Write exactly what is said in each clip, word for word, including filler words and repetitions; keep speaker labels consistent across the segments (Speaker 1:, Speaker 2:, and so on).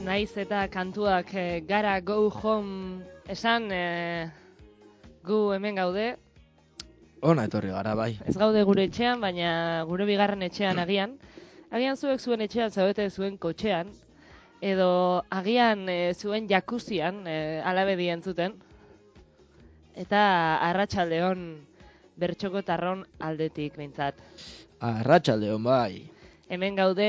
Speaker 1: naiz eta kantuak eh, gara go home esan, eh, gu hemen gaude.
Speaker 2: Ona etorri gara, bai.
Speaker 1: Ez gaude gure etxean, baina gure bigarren etxean agian. Agian zuek zuen etxean, zaudete zuen kotxean, edo agian e, zuen jakuzian, e, alabedi entzuten. Eta arratsaldeon bertxoko tarron aldetik behintzat.
Speaker 2: Arratsaldeon, bai.
Speaker 1: Hemen gaude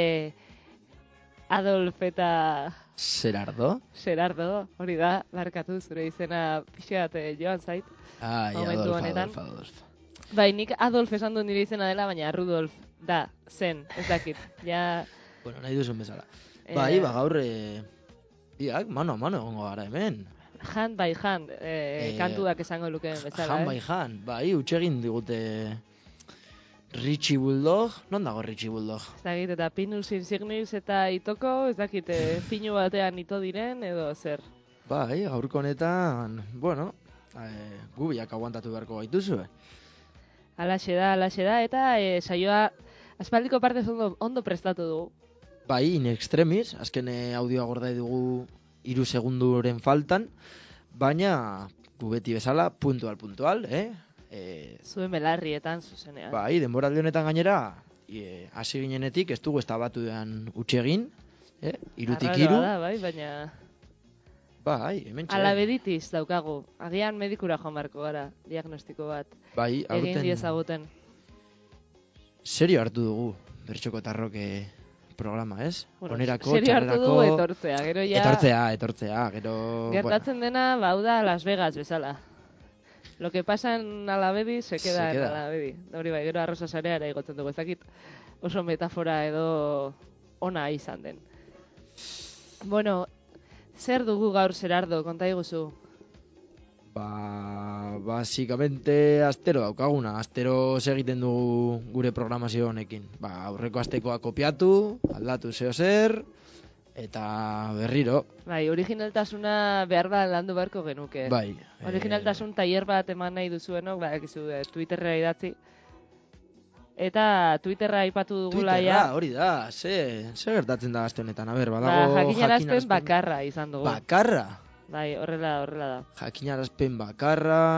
Speaker 1: Adolf eta...
Speaker 2: Zerardo?
Speaker 1: Zerardo, hori da, barkatu zure izena pixeat eh, joan zait.
Speaker 2: Ai,
Speaker 1: momentu
Speaker 2: Adolf,
Speaker 1: honetan.
Speaker 2: Adolf, Adolf.
Speaker 1: Bai, nik Adolf esan du nire izena dela, baina Rudolf da, zen, ez dakit. Ja,
Speaker 2: Bueno, nahi duzun bezala.
Speaker 1: Eh,
Speaker 2: Bai, ba gaur, eh, biak, mano a mano egongo gara hemen.
Speaker 1: hand by hand, eh,
Speaker 2: Eh,
Speaker 1: kantuak esango lukeen bezala,
Speaker 2: Han bai
Speaker 1: eh?
Speaker 2: han, bai, utxegin digute Richie Bulldog, non dago Richie Bulldog?
Speaker 1: Ez dakit, eta Pinus Insignis eta Itoko, ez dakit, eh, pinu batean ito diren, edo zer.
Speaker 2: Bai, gaurko honetan, bueno, eh, gu biak aguantatu beharko gaituzue.
Speaker 1: Alaxe da, alaxe da, eta eh, saioa aspaldiko partez ondo, ondo prestatu dugu.
Speaker 2: Bai, in extremis, azken eh, audioa gordai dugu hiru segunduren faltan, baina gu beti bezala, puntual, puntual, eh? E,
Speaker 1: Zuen belarrietan, zuzenean.
Speaker 2: bai, denboraldi honetan gainera, e, hasi ginenetik, ez dugu ez tabatu dean utxegin, eh? Irutik
Speaker 1: Arraroa
Speaker 2: iru.
Speaker 1: da, bai, baina...
Speaker 2: Bai, hemen txe.
Speaker 1: Alabeditis daukagu. Agian medikura joan beharko gara, diagnostiko bat.
Speaker 2: Bai,
Speaker 1: Egin
Speaker 2: aurten
Speaker 1: diezaguten.
Speaker 2: serio hartu dugu, bertxoko tarroke programa, ez?
Speaker 1: Bueno,
Speaker 2: Onerako,
Speaker 1: serio hartu
Speaker 2: txarrerako...
Speaker 1: dugu etortzea, gero ja...
Speaker 2: Etortzea, etortzea, gero...
Speaker 1: Gertatzen dena, bau da Las Vegas bezala. Lo que pasa en Alabedi se queda,
Speaker 2: Se queda.
Speaker 1: en Alabedi. Hori bai, gero arroza sareara igotzen dugu, ez dakit oso metafora edo ona izan den. Bueno, zer dugu gaur Zerardo, konta iguzu?
Speaker 2: Ba, basikamente astero daukaguna, astero segiten dugu gure programazio honekin. Ba, aurreko astekoa kopiatu, aldatu zeo zer, eta berriro.
Speaker 1: Bai, originaltasuna behar da landu beharko genuke.
Speaker 2: Bai.
Speaker 1: Originaltasun tailer bat eman nahi duzuenok, badakizu eh, Twitterra idatzi. Eta Twitterra aipatu dugula
Speaker 2: Twitterra,
Speaker 1: ja.
Speaker 2: hori da, ze, ze gertatzen da aste honetan, a ber,
Speaker 1: Ba,
Speaker 2: badago
Speaker 1: jakinarazpen bakarra izan dugu.
Speaker 2: Bakarra?
Speaker 1: Bai, horrela, horrela da.
Speaker 2: Jakinarazpen bakarra,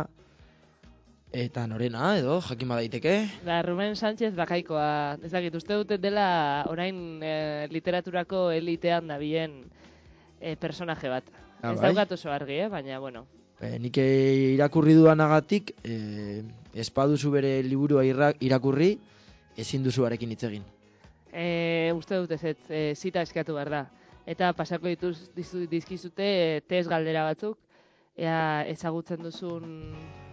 Speaker 2: eta norena, edo, jakin badaiteke.
Speaker 1: Ba, Ruben Sánchez bakaikoa, ez dakit, uste dute dela orain eh, literaturako elitean dabilen eh, personaje bat.
Speaker 2: Ah,
Speaker 1: ez
Speaker 2: bai?
Speaker 1: daukat oso argi, eh? Baina, bueno.
Speaker 2: E, nik irakurri dudanagatik, e, ez baduzu bere liburua irra, irakurri, ezin duzu harekin hitz egin.
Speaker 1: E, uste dut ez, ez, e, zita eskatu behar da. Eta pasako dituz, dizu, dizkizute e, test galdera batzuk, ea ezagutzen duzun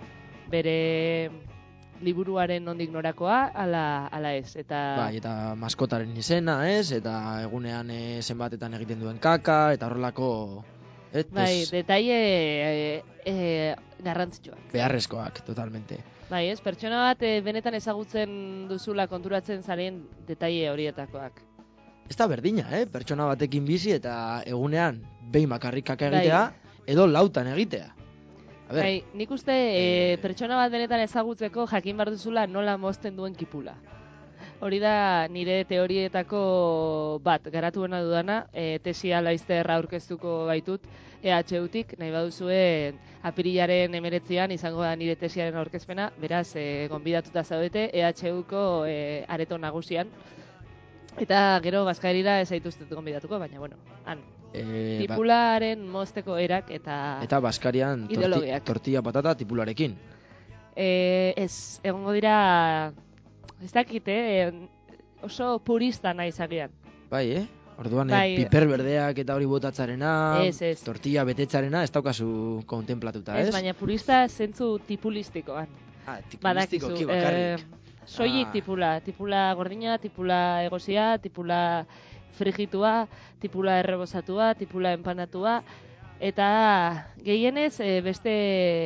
Speaker 1: bere liburuaren nondik norakoa, ala, ala ez. Eta...
Speaker 2: Bai, eta maskotaren izena, ez? Eta egunean e, zenbatetan egiten duen kaka, eta horrelako... Et,
Speaker 1: Bai,
Speaker 2: ez,
Speaker 1: detaile e, e, garrantzitsuak.
Speaker 2: beharrezkoak, totalmente.
Speaker 1: Bai, ez, pertsona bat e, benetan ezagutzen duzula konturatzen zaren detaile horietakoak.
Speaker 2: Ez da berdina, eh? Pertsona batekin bizi eta egunean behin bakarrik kaka egitea,
Speaker 1: Bai.
Speaker 2: edo lautan egitea. A ber,
Speaker 1: Bai, nik uste e,
Speaker 2: eh,
Speaker 1: pertsona bat benetan ezagutzeko jakin behar duzula nola mozten duen kipula. Hori da nire teorietako bat, garatuena dudana, e, tesia laizter aurkeztuko baitut E H Utik, nahi baduzue apirilaren emeretzian izango da nire tesiaren aurkezpena, beraz, e, gonbidatuta zaudete E H Uko e, areto nagusian. Eta gero bazkairira ez zaituztet gonbidatuko, baina bueno, han.
Speaker 2: e,
Speaker 1: Tipularen mozteko erak eta...
Speaker 2: Eta baskarian torti,
Speaker 1: ideologiak.
Speaker 2: tortilla patata tipularekin.
Speaker 1: E, ez, egongo dira, ez dakit, eh, oso purista nahi zagian.
Speaker 2: Bai, eh? Orduan,
Speaker 1: Bai.
Speaker 2: eh, piper berdeak eta hori botatzarena,
Speaker 1: Ez, ez.
Speaker 2: tortilla betetzarena, ez daukazu kontemplatuta, ez?
Speaker 1: Ez, baina purista zentzu tipulistikoan.
Speaker 2: Ah,
Speaker 1: Badakizu,
Speaker 2: tipulistikoki bakarrik.
Speaker 1: eh, soilik
Speaker 2: Ah.
Speaker 1: tipula, tipula gordina, tipula egosia, tipula frigitua, tipula errebosatua, tipula empanatua, eta gehienez eh, beste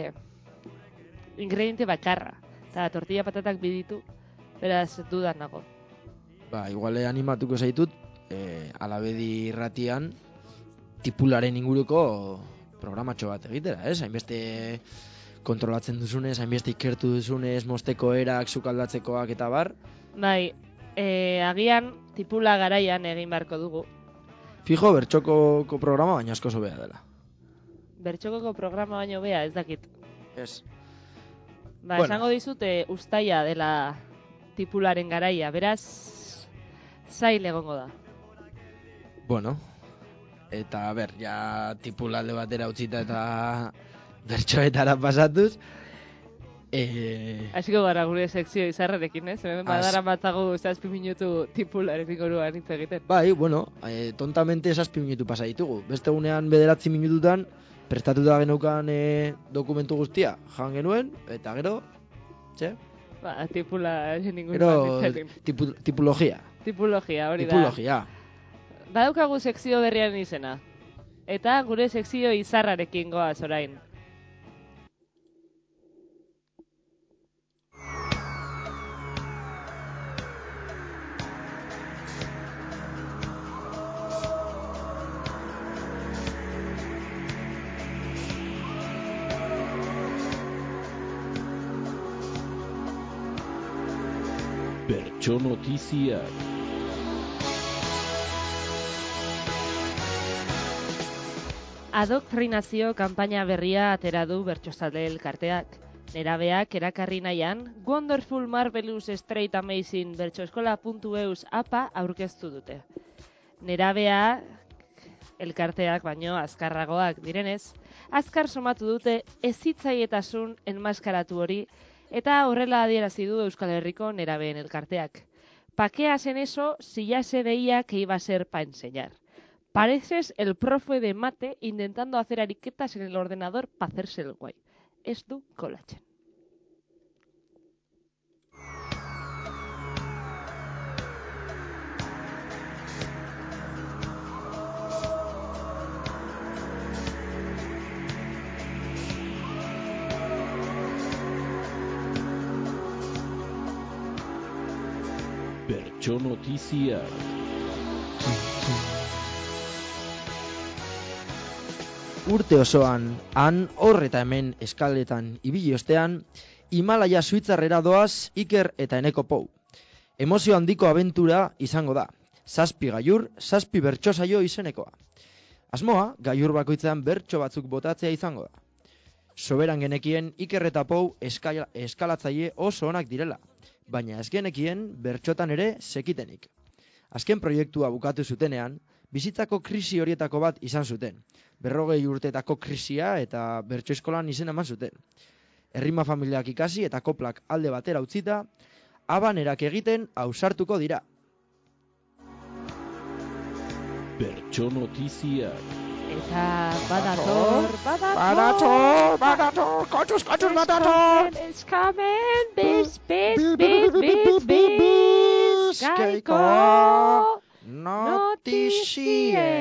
Speaker 1: ingrediente bakarra. Eta tortilla patatak biditu, beraz dudan nago.
Speaker 2: Ba, iguale animatuko zaitut, eh, alabedi irratian, tipularen inguruko programatxo bat egitera, ez? Hainbeste kontrolatzen duzunez, hainbeste ikertu duzunez, mosteko erak, sukaldatzekoak eta bar.
Speaker 1: Bai, e, agian tipula garaian egin beharko dugu.
Speaker 2: Fijo, bertxokoko programa baina asko zobea dela.
Speaker 1: Bertxokoko programa baino bea, ez dakit.
Speaker 2: Ez.
Speaker 1: Ba,
Speaker 2: Bueno.
Speaker 1: esango dizute ustaia dela tipularen garaia, beraz, zail egongo da.
Speaker 2: Bueno, eta ber, ja tipulalde batera utzita eta bertsoetara pasatuz, eh,
Speaker 1: Hasiko gara gure sekzio izarrerekin, ez? Hemen
Speaker 2: Az-
Speaker 1: badara matzagu zazpi minutu tipularen inguruan hitz egiten.
Speaker 2: bai, bueno, eh, tontamente zazpi minutu pasa ditugu. Beste egunean bederatzi minututan prestatuta geneukan eh, dokumentu guztia jan genuen, eta gero, txe,
Speaker 1: Ba, tipularen inguruan
Speaker 2: gero
Speaker 1: hitz egin.
Speaker 2: tipu, tipologia.
Speaker 1: Tipologia, hori da.
Speaker 2: Tipologia.
Speaker 1: Badaukagu sekzio berriaren izena. Eta gure sekzio izarrarekin goaz orain.
Speaker 3: Bertso notiziak.
Speaker 1: Adoktrinazio kanpaina berria atera du Bertsozale elkarteak. Nerabeak erakarri nahian, Wonderful Marvelous Straight Amazing bertsoeskola puntu eus apa aurkeztu dute. Nerabea elkarteak baino azkarragoak direnez, azkar somatu dute ezitzaietasun enmaskaratu hori eta horrela adierazi du Euskal Herriko nerabeen elkarteak. Paqueas en eso si ya se veía que iba a ser para enseñar. Pareces el profe de mate intentando hacer ariquetas en el ordenador para hacerse el guay. Ez du kolatzen.
Speaker 3: Bertso notiziak.
Speaker 2: Urte osoan, han, hor eta hemen eskaletan ibili ostean, Himalaya Suitzarrera doaz Iker eta Eneko Pou. Emozio handiko abentura izango da. Zazpi gaiur, zazpi bertso saio izenekoa. Asmoa, gaiur bakoitzean bertso batzuk botatzea izango da. Soberan genekien Iker eta Pou eskala, eskalatzaile oso onak direla, baina ez genekien bertxotan ere sekitenik. Azken proiektua bukatu zutenean, bizitzako krisi horietako bat izan zuten. Berrogei urteetako krisia eta bertso eskolan izena eman zuten. Errima familiak ikasi eta koplak alde batera utzita, abanerak egiten ausartuko dira.
Speaker 3: Bertso notiziak.
Speaker 1: Eta badator, badator,
Speaker 2: Badator, badator, kontuz, kontuz, badator!
Speaker 1: Eskamen, biz, biz, biz, biz, biz, gaiko notizie.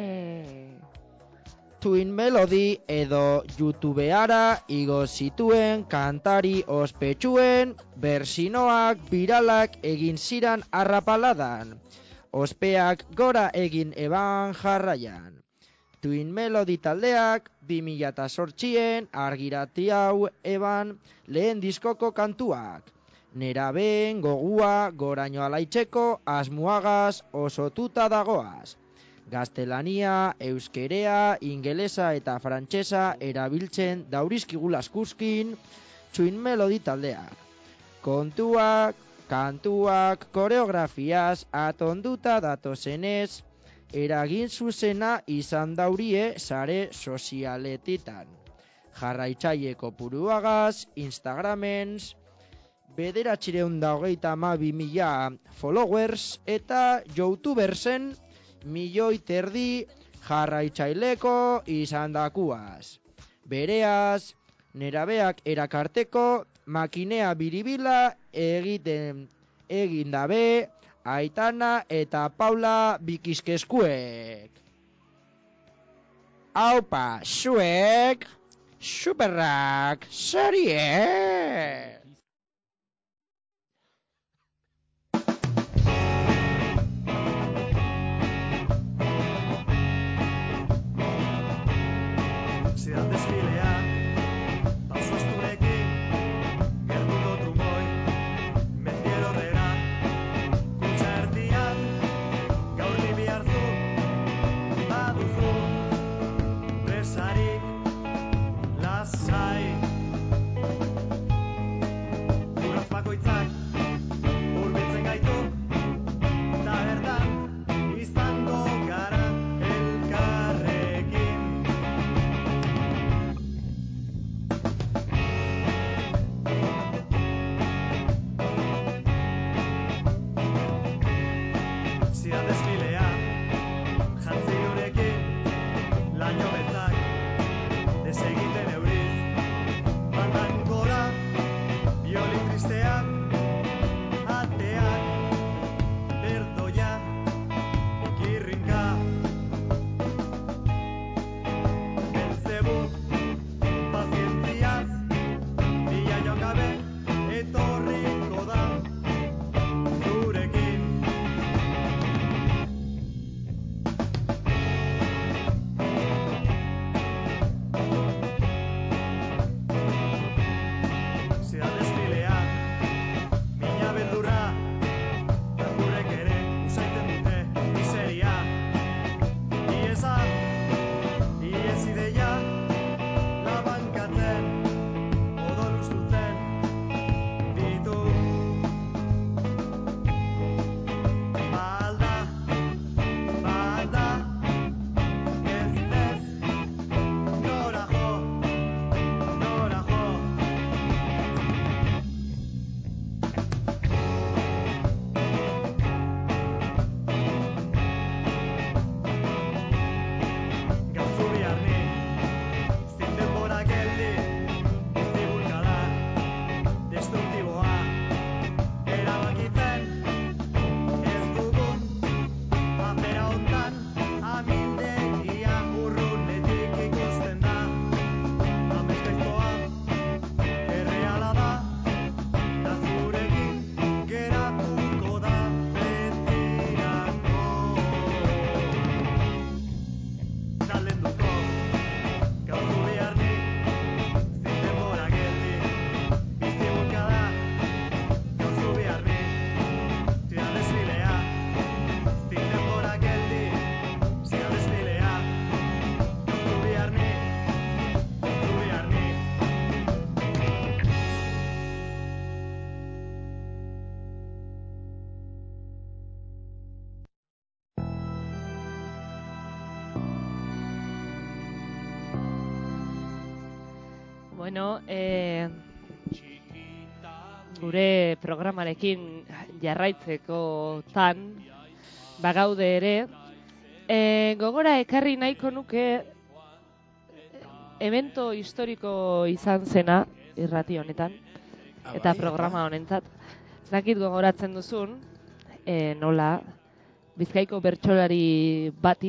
Speaker 2: Twin Melody edo YouTubeara igo zituen kantari ospetsuen bersinoak biralak egin ziran arrapaladan. Ospeak gora egin eban jarraian. Twin Melody taldeak bi mila zortzian argirati hau eban lehen diskoko kantuak. Nerabeen gogua goraino alaitzeko asmuagaz osotuta dagoaz. Gaztelania, euskerea, ingelesa eta frantsesa erabiltzen daurizkigula askuskin Twin Melody taldeak. Kontuak, kantuak, koreografiaz atonduta datozenez, eragin zuzena izan daurie sare sozialetitan. Jarraitzaile kopuruagaz, Instagramens, bederatzireun da hogeita hamabi mila followers eta YouTubersen milioi terdi jarraitzaileko izandakuaz. Bereaz, nerabeak erakarteko makinea biribila egiten egin dabe Aitana eta Paula bikizkezkuek. Aupa, zuek, superrak, serie!
Speaker 4: Zidan desfilea, pauso asturekin, gertuko trumoi, mendier horrera, kutsa erdian, gaur libi hartu,
Speaker 1: Bueno, eh, gure programarekin jarraitzeko tan bagaude ere, e, gogora ekarri nahiko nuke evento historiko izan zena irrati honetan, eta programa honentzat. Ez dakit gogoratzen duzun, e, nola Bizkaiko bertsolari bati,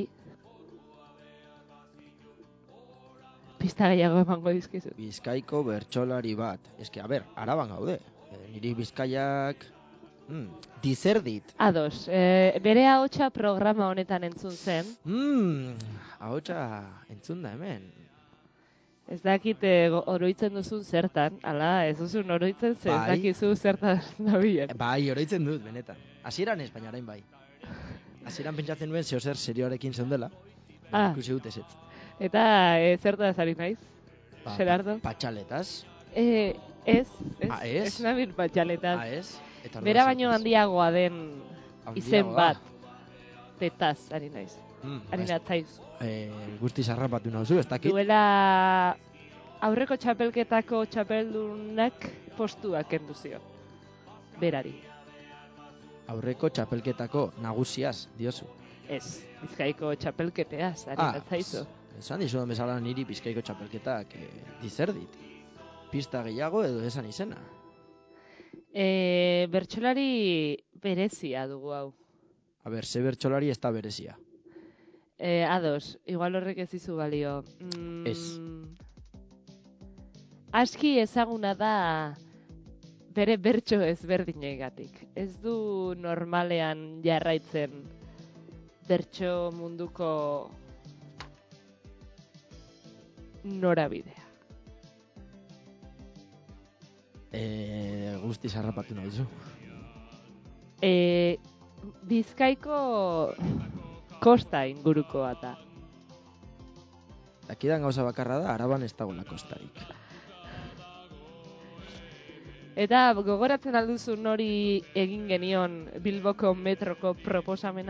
Speaker 1: pista gehiago emango dizkizu.
Speaker 2: Bizkaiko bertsolari bat. Eske, a ber, Araban gaude. E, niri Bizkaiak... Mm, dizerdit.
Speaker 1: Ados, e, bere ahotsa programa honetan entzun zen.
Speaker 2: Mm, ahotsa entzun da hemen.
Speaker 1: Ez dakit e, oroitzen duzun zertan, ala, ez duzun oroitzen zen, ez
Speaker 2: Bai.
Speaker 1: dakizu zertan nabilen.
Speaker 2: Bai, oroitzen dut, benetan. Hasieran ez, baina orain bai. Hasieran pentsatzen nuen zeo zer serioarekin zeundela.
Speaker 1: Ah.
Speaker 2: Ikusi dut ezetz.
Speaker 1: Eta e, zertaz ari naiz,
Speaker 2: Ba,
Speaker 1: Gerardo?
Speaker 2: Patxaletaz.
Speaker 1: E, ez, ez,
Speaker 2: Ah, ez?
Speaker 1: ez nabil patxaletaz.
Speaker 2: Ah, ez? Eta
Speaker 1: Bera
Speaker 2: orduan
Speaker 1: baino
Speaker 2: zertaz.
Speaker 1: handiagoa den izen
Speaker 2: Handiagoa?
Speaker 1: bat, tetaz ari naiz.
Speaker 2: Mm,
Speaker 1: Ari
Speaker 2: ba,
Speaker 1: natzaiz.
Speaker 2: eh, guzti zarrapatu nauzu, ez dakit.
Speaker 1: Duela aurreko txapelketako txapeldunak postuak kendu zion. Berari.
Speaker 2: Aurreko txapelketako nagusiaz, diozu.
Speaker 1: Ez, Bizkaiko txapelketeaz, ari
Speaker 2: Ah,
Speaker 1: natzaizu.
Speaker 2: esan dizudan bezala niri Bizkaiko txapelketak eh, dizerdit. Pista gehiago edo esan izena.
Speaker 1: E, bertsolari berezia dugu hau.
Speaker 2: A ber, ze bertsolari ez da berezia.
Speaker 1: E, ados, igual horrek ez dizu balio. Mm,
Speaker 2: Ez.
Speaker 1: Aski ezaguna da bere bertso ezberdinegatik. Ez du normalean jarraitzen bertso munduko norabidea.
Speaker 2: E, guzti zarrapatu nauzu.
Speaker 1: E, Bizkaiko kosta ingurukoa da.
Speaker 2: Dakidan gauza bakarra da, Araban ez dagoela kostarik.
Speaker 1: Eta gogoratzen alduzu nori egin genion Bilboko metroko proposamena?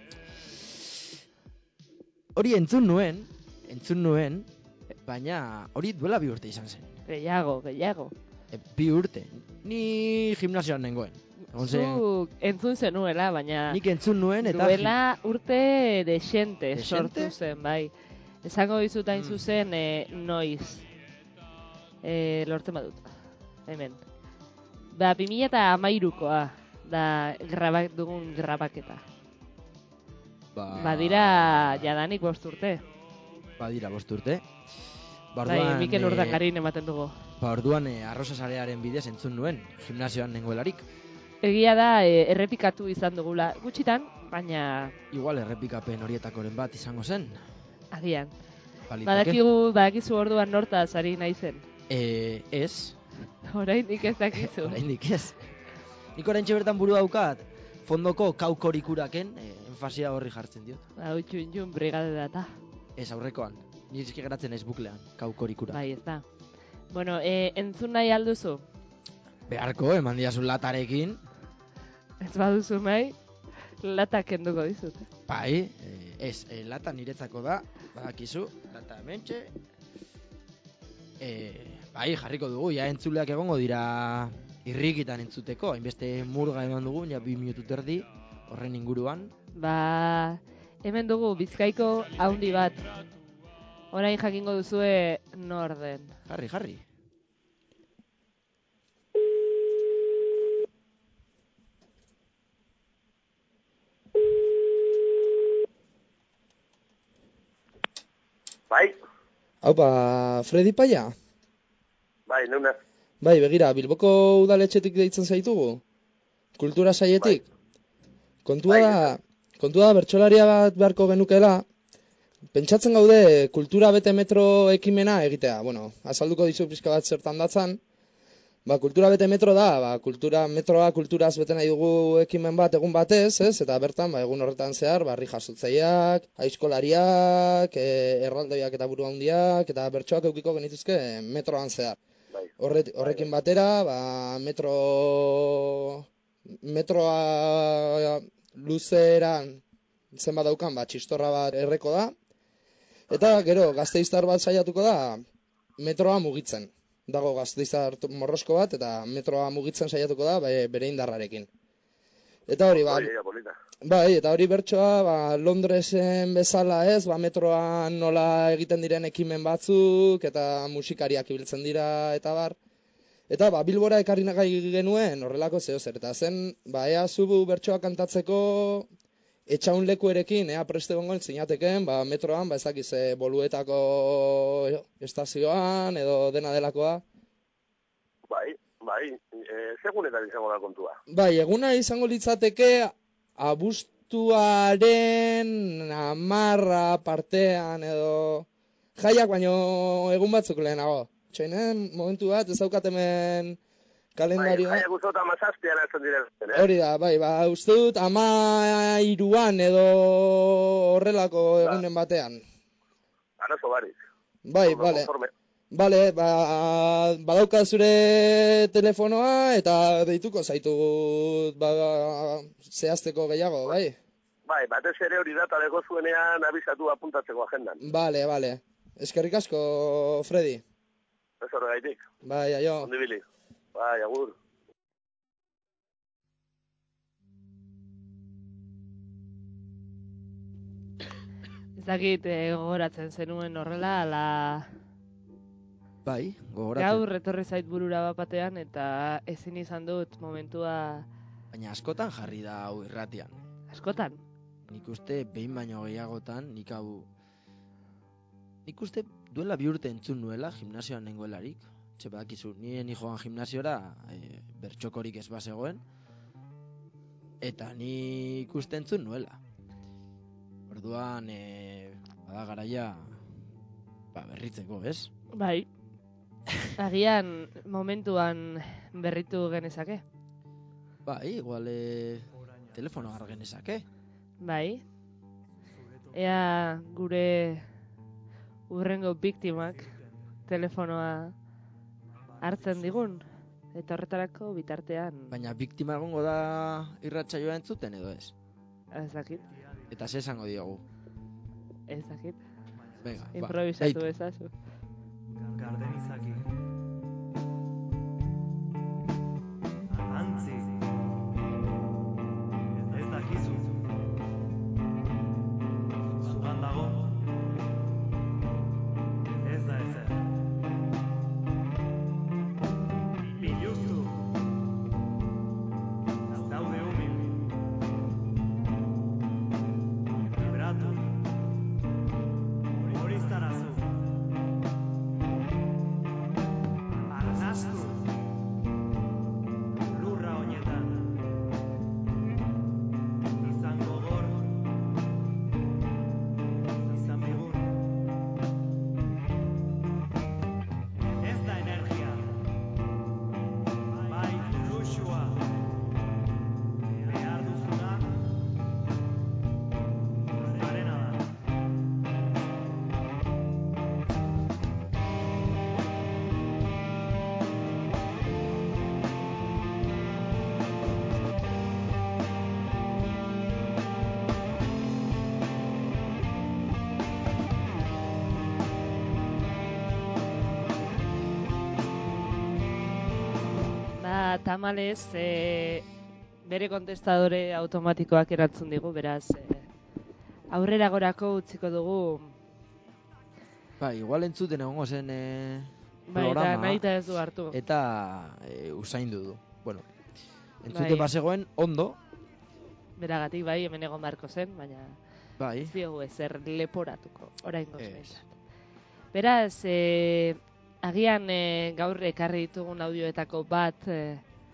Speaker 2: Hori entzun nuen, entzun nuen, baina hori duela bi urte izan zen.
Speaker 1: Gehiago, gehiago.
Speaker 2: E, bi urte. Ni gimnasioan nengoen. Egon zen,
Speaker 1: Zuk entzun zenuela, baina
Speaker 2: nik entzun nuen eta...
Speaker 1: duela urte desente
Speaker 2: Desente?
Speaker 1: sortu zen, bai. Esango dizut hain
Speaker 2: Mm.
Speaker 1: zuzen e, noiz. E, lortzen badut. Hemen. Ba, bi mila eta hamairukoa da grabak dugun grabaketa.
Speaker 2: Ba,
Speaker 1: Badira jadanik bost urte.
Speaker 2: Badira bost urte. Ba,
Speaker 1: Bai,
Speaker 2: orduan,
Speaker 1: Mikel
Speaker 2: eh,
Speaker 1: Urdangarin ematen dugu.
Speaker 2: Ba, orduan eh, arrosa sarearen bidez entzun nuen, gimnasioan nengoelarik.
Speaker 1: Egia da, e, errepikatu izan dugula gutxitan, baina
Speaker 2: Igual errepikapen horietakoren bat izango zen.
Speaker 1: agian.
Speaker 2: Baliteke.
Speaker 1: Badakigu, badakizu orduan nortaz ari naizen.
Speaker 2: Eh, ez,
Speaker 1: Oraindik ez dakizu.
Speaker 2: oraindik ez. Nik oraintxe bertan buru daukat, fondoko kaukorikuraken, eh, enfasia horri jartzen diot.
Speaker 1: Hau txun brigade data.
Speaker 2: Ez aurrekoan, ni izki geratzen ez buklean, kaukorikura.
Speaker 1: Bai, ez da. Bueno, e, entzun nahi alduzu?
Speaker 2: Beharko, eman diazu latarekin,
Speaker 1: Ez baduzu nahi, latak kenduko dizut.
Speaker 2: bai, eh, ez, eh, lata niretzako da, badakizu, lata hementxe, eh, bai, jarriko dugu, ja entzuleak egongo dira irrikitan entzuteko, hainbeste murga eman dugu, ja bi minutu terdi, horren inguruan.
Speaker 1: Ba, hemen dugu Bizkaiko haundi bat. Orain jakingo duzue nor den.
Speaker 2: Jarri, jarri.
Speaker 5: Bai,
Speaker 6: Haupa, Fredi Paia?
Speaker 5: bai, neuna.
Speaker 6: Bai, begira, Bilboko udaletxetik deitzen zaitugu? Kultura saietik? Kontua
Speaker 5: Bai,
Speaker 6: da, kontua da bertsolaria bat beharko genukela, pentsatzen gaude kultura bete metro ekimena egitea. Bueno, azalduko dizu pixka bat zertan datzan. Ba, kultura bete metro da, ba, kultura, metroa kulturaz bete nahi dugu ekimen bat egun batez, ez? Eta bertan, ba, egun horretan zehar, barri jasotzaileak, aizkolariak, e, erraldoiak eta buru handiak, eta bertsoak eukiko genituzke metroan zehar.
Speaker 5: Bai.
Speaker 6: Horret, horrekin batera, ba, metro, metroa luzeran zenbat daukan, ba, txistorra bat erreko da, eta gero, gazteiztar bat saiatuko da, metroa mugitzen. dago Gasteiztar morrosko bat, eta metroa mugitzen saiatuko da bere indarrarekin. Eta hori, ba, bai, eta hori bertsoa, ba, Londresen bezala ez, ba, metroan nola egiten diren ekimen batzuk, eta musikariak ibiltzen dira, eta bar. Eta, ba, Bilbora ekarri nagai genuen horrelako zeo zer, eta zen, ba, ea zubu bertsoa kantatzeko etxaun lekuerekin, ea preste gongoen zinateken, ba, metroan, ba, ez dakiz, e, Boluetako estazioan, edo dena delakoa.
Speaker 5: Bai, bai, e, segunetan izango da kontua.
Speaker 6: Bai, eguna izango litzateke abuztuaren amarra partean edo jaiak baino egun batzuk lehenago. Txoinen, momentu bat, ez daukat hemen kalendarioa.
Speaker 5: Bai, jaiak uste dut amazazpian hartzen diren. Eh?
Speaker 6: Hori da, bai, ba, uste dut amairuan edo horrelako egunen batean.
Speaker 5: Arazo barik.
Speaker 6: Bai, bale. Bale, ba, badauka zure telefonoa eta deituko zaitut ba, zehazteko gehiago, bai?
Speaker 5: Bai, batez ere hori data deko zuenean abizatu apuntatzeko agendan.
Speaker 6: Bale, bale. Eskerrik asko, Freddy.
Speaker 5: Ez horregaitik.
Speaker 6: Bai, aio.
Speaker 5: Ondibili. Bai, agur.
Speaker 1: Ez dakit gogoratzen zenuen horrela, ala...
Speaker 2: Bai, gogoratzen.
Speaker 1: Gaur etorri zait burura bapatean eta ezin izan dut momentua...
Speaker 2: Baina askotan jarri da hau irratian.
Speaker 1: Askotan?
Speaker 2: Nik uste behin baino gehiagotan, nik hau... Nik uste duela bi urte entzun nuela, gimnasioan nengoelarik. Txe badakizu, nire ni joan gimnasiora, e, bertxokorik ez bazegoen. Eta nik uste entzun nuela. Orduan, e, bada garaia, ba, berritzeko, ez?
Speaker 1: Bai. Agian momentuan berritu genezake.
Speaker 2: Bai, igual e, telefono gar genezake.
Speaker 1: Bai. Ea gure urrengo biktimak telefonoa hartzen digun. Eta horretarako bitartean...
Speaker 2: Baina biktima egongo da irratsaioa entzuten edo ez?
Speaker 1: Ez dakit.
Speaker 2: Eta ze esango diogu? Ez
Speaker 1: dakit.
Speaker 2: Venga,
Speaker 1: improvisatu ezazu.
Speaker 4: Garden izaki. Antzi. Ez dakizu. Zugan dago. Ez da ezer. Biluztu. Zaude humil. Vibratu. Horiztarazu. Arnastu. Lurra honetan. Izan gogor. Izan bigun. Ez da energia. Bai fluxua. Behar duzuna. Zarena da.
Speaker 1: Ba, tamalez, e, bere kontestadore automatikoak erantzun digu, beraz, e, aurrera gorako utziko dugu.
Speaker 2: Ba, igual entzuten egongo zen e,
Speaker 1: bai,
Speaker 2: programa.
Speaker 1: Bai, nahi ez du hartu.
Speaker 2: Eta e, usaindu du. Bueno, entzuten
Speaker 1: bai.
Speaker 2: bazegoen ondo.
Speaker 1: Beragatik, bai, hemen egon beharko zen, baina...
Speaker 2: Bai.
Speaker 1: Ez diogu ezer leporatuko, orain gozmeitat. Beraz, e, agian e, gaur ekarri ditugun audioetako bat e,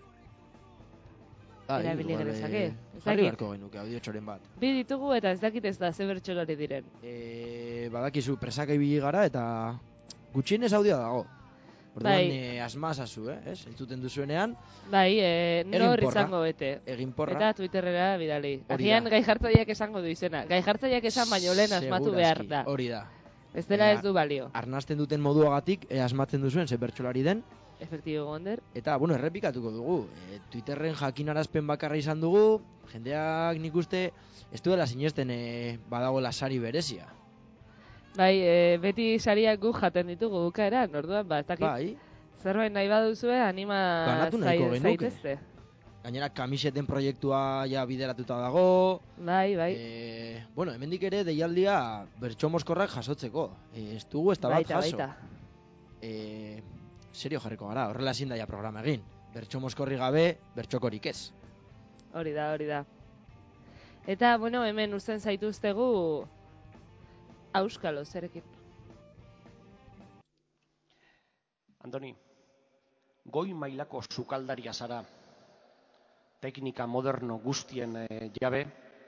Speaker 2: bai,
Speaker 1: erabili
Speaker 2: igual,
Speaker 1: genezake.
Speaker 2: E, jarri beharko genuke audio txoren bat.
Speaker 1: Bi ditugu eta ez dakit ez da ze bertsolari diren.
Speaker 2: E, badakizu presaka ibili gara eta gutxienez audioa dago. Orduan
Speaker 1: bai.
Speaker 2: e, asmazazu, eh? Ez? Entzuten duzuenean.
Speaker 1: Bai, e, nor izango bete.
Speaker 2: Egin porra.
Speaker 1: Eta Twitterrera bidali. Agian gai jartzaileak esango du izena. Gai jartzaileak esan baino lehen asmatu behar da.
Speaker 2: Hori da.
Speaker 1: Ez dela ez du balio.
Speaker 2: Arnasten duten moduagatik e, asmatzen duzuen ze bertsolari den.
Speaker 1: Efektibo Gonder.
Speaker 2: Eta, bueno, errepikatuko dugu. E, Twitterren jakinarazpen bakarra izan dugu. Jendeak nik uste ez duela sinesten e, badagoela sari berezia.
Speaker 1: Bai, e, beti sariak gu jaten ditugu bukaeran, orduan, ba, ez dakit.
Speaker 2: Bai.
Speaker 1: Zerbait nahi baduzue, anima
Speaker 2: Ganatu nahiko
Speaker 1: zai-
Speaker 2: genuke.
Speaker 1: zaitezte.
Speaker 2: Gainera kamiseten proiektua ja bideratuta dago.
Speaker 1: Bai, bai.
Speaker 2: E, bueno, hemendik ere deialdia bertso mozkorrak jasotzeko. E, ez dugu ez da bat
Speaker 1: Baita,
Speaker 2: jaso.
Speaker 1: baita.
Speaker 2: E, serio jarriko gara, horrela ezin daia programa egin. Bertso mozkorri gabe, bertsokorik ez.
Speaker 1: Hori da, hori da. Eta, bueno, hemen uzten zaituztegu auskalo zerekin.
Speaker 7: Andoni, goi mailako sukaldaria zara, teknika moderno guztien e, jabe,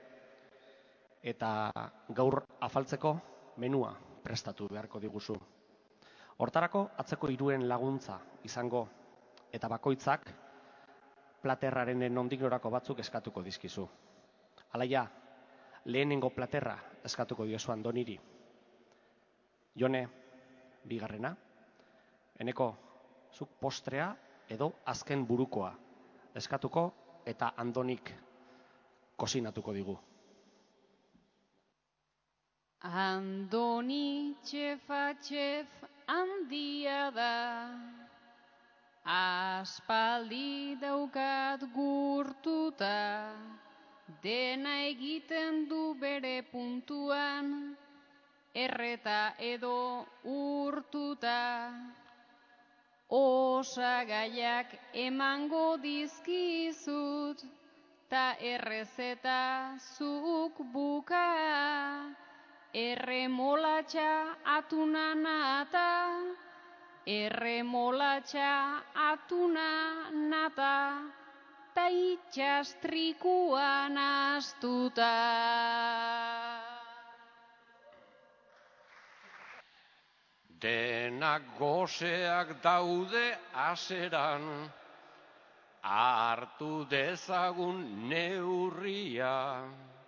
Speaker 7: eta gaur afaltzeko menua prestatu beharko diguzu. Hortarako atzeko hiruen laguntza izango, eta bakoitzak platerraren nondik norako batzuk eskatuko dizkizu. Alaia, lehenengo platerra eskatuko diozu Andoniri. Jone, bigarrena, eneko, zuk postrea edo azken burukoa eskatuko eta Andonik kozinatuko digu.
Speaker 8: Andoni txefa txef handia da, aspaldi daukat gurtuta, dena egiten du bere puntuan, erreta edo urtuta. Osagaiak emango dizkizut, ta errezeta zuk buka. Erremolatxa atuna nata, erremolatxa atuna nata, ta itxastrikuan astuta.
Speaker 7: Denak goseak daude aseran, hartu dezagun neurria.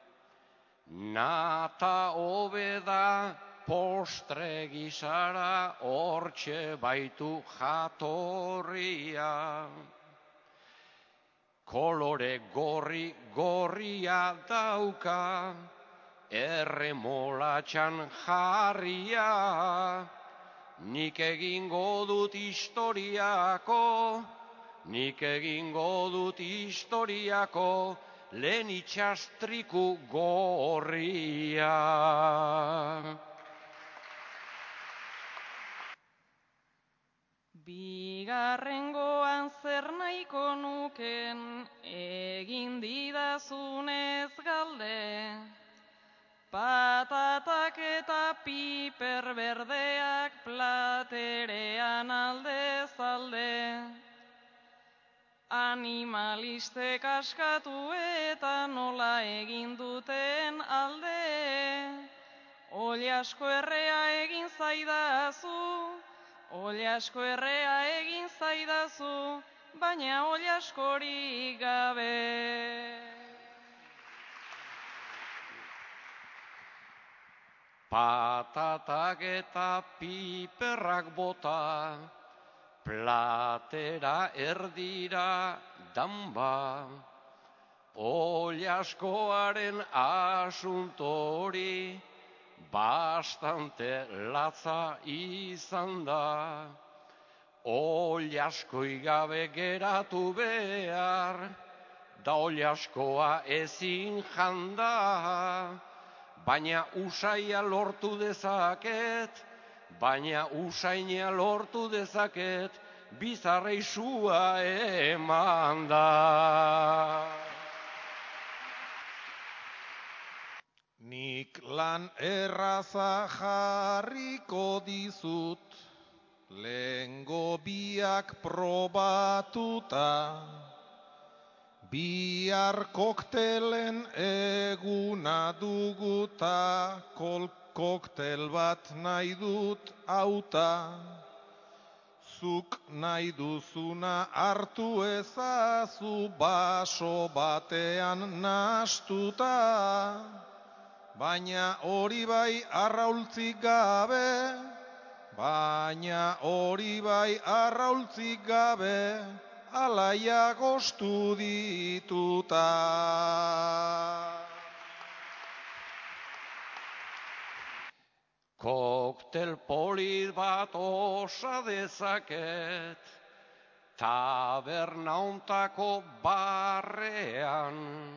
Speaker 7: Nata hobeda postre gisara, hortxe baitu jatorria. Kolore gorri gorria dauka, erremolatxan jarria. Nik egingo dut historiako, nik egingo dut historiako, lehen itxastriku gorria.
Speaker 8: Bigarrengoan zer nahiko nuken, egin didazunez galde. Patatak eta piper berdeak platerean aldez alde. Animalistek askatu eta nola egin duten alde. Oliasko errea egin zaidazu, oliasko errea egin zaidazu, baina oliaskorik gabe.
Speaker 7: Patatak eta piperrak bota, platera erdira danba. Oliaskoaren asuntori bastante latza izan da. Oliaskoi gabe geratu behar, da oliaskoa ezin janda. Baina usaia lortu dezaket, baina usaina lortu dezaket, bizarrei sua eman da.
Speaker 9: Nik lan erraza jarriko dizut, lehengo biak probatuta. Bihar koktelen eguna duguta, kol koktel bat nahi dut auta. Zuk nahi duzuna hartu ezazu baso batean nastuta. Baina hori bai arraultzik gabe, baina hori bai arraultzik gabe, alaia gostu dituta.
Speaker 7: koktel polit bat osa dezaket, taberna ontako barrean,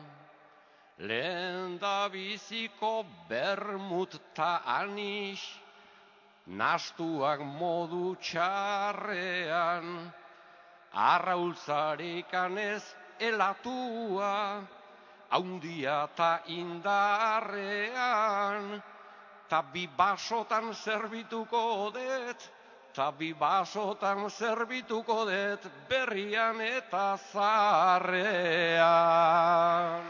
Speaker 7: lehen da biziko bermut ta anis, nastuak modu txarrean, arraultzarikan ez elatua, haundia ta indarrean, ta bi basotan zerbituko det, ta bi basotan zerbituko det, berrian eta zaharrean.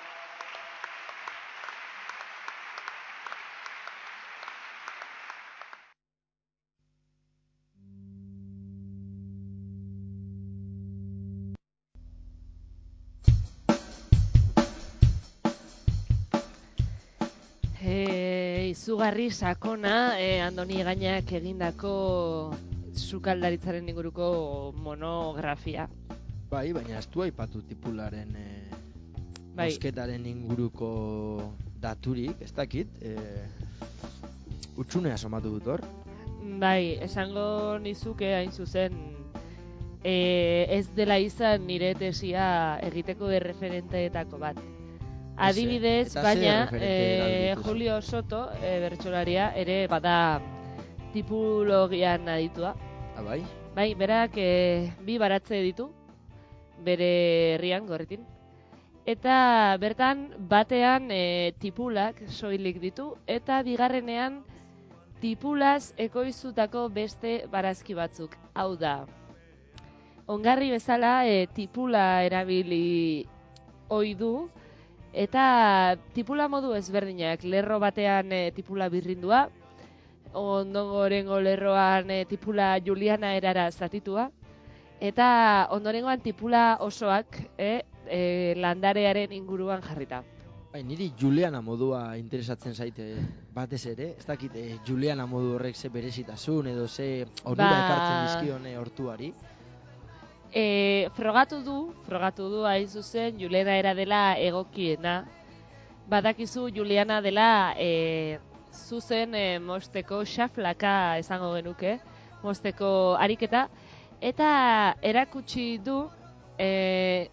Speaker 1: Izugarri sakona, eh, Andoni Gainak egindako sukaldaritzaren inguruko monografia.
Speaker 2: Bai, baina ez du aipatu tipularen eh,
Speaker 1: bai.
Speaker 2: mosketaren inguruko daturik, ez dakit, eh, utxunea somatu dut hor.
Speaker 1: Bai, esango nizuke hain zuzen, eh, ez dela izan nire tesia egiteko erreferenteetako bat. Adibidez, baina eh, Julio Soto, eh, bertsolaria, ere bada tipologian aditua.
Speaker 2: Ah, bai?
Speaker 1: Bai, berak eh, bi baratze ditu, bere herrian, Gorritin. Eta bertan, batean eh, tipulak soilik ditu, eta bigarrenean tipulaz ekoiztutako beste barazki batzuk. Hau da, ongarri bezala eh, tipula erabili ohi du, eta tipula modu ezberdinak, lerro batean e, tipula birrindua, ondorengo lerroan e, tipula Juliana erara zatitua, eta ondorengoan tipula osoak e, e, landarearen inguruan jarrita.
Speaker 2: Bai, niri Juliana modua interesatzen zaite batez ere, ez dakit e, Juliana modu horrek ze berezitasun edo ze onura ba... ekartzen dizkion hortuari.
Speaker 1: E, frogatu du, frogatu du hain zuzen, Juliana era dela egokiena. Badakizu Juliana dela e, zuzen e, mosteko xaflaka esango genuke, mosteko ariketa, eta erakutsi du e,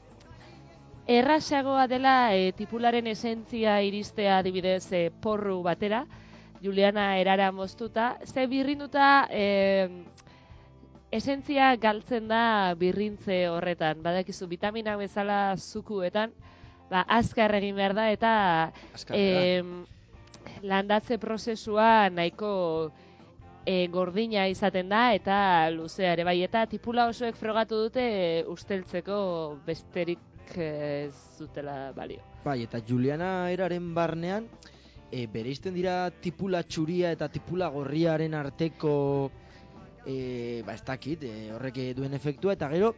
Speaker 1: errasagoa dela e, tipularen esentzia iristea adibidez e, porru batera, Juliana erara moztuta, ze birrinduta... E, esentzia galtzen da birrintze horretan. Badakizu, vitamina bezala zukuetan, ba, azkar egin behar da, eta e, landatze prozesua nahiko e, gordina izaten da, eta luzea ere bai. Eta tipula osoek frogatu dute e, usteltzeko besterik ez zutela balio.
Speaker 2: Bai, eta Juliana eraren barnean, e, bereizten dira tipula txuria eta tipula gorriaren arteko... E, ba ez dakit, e, horrek duen efektua, eta gero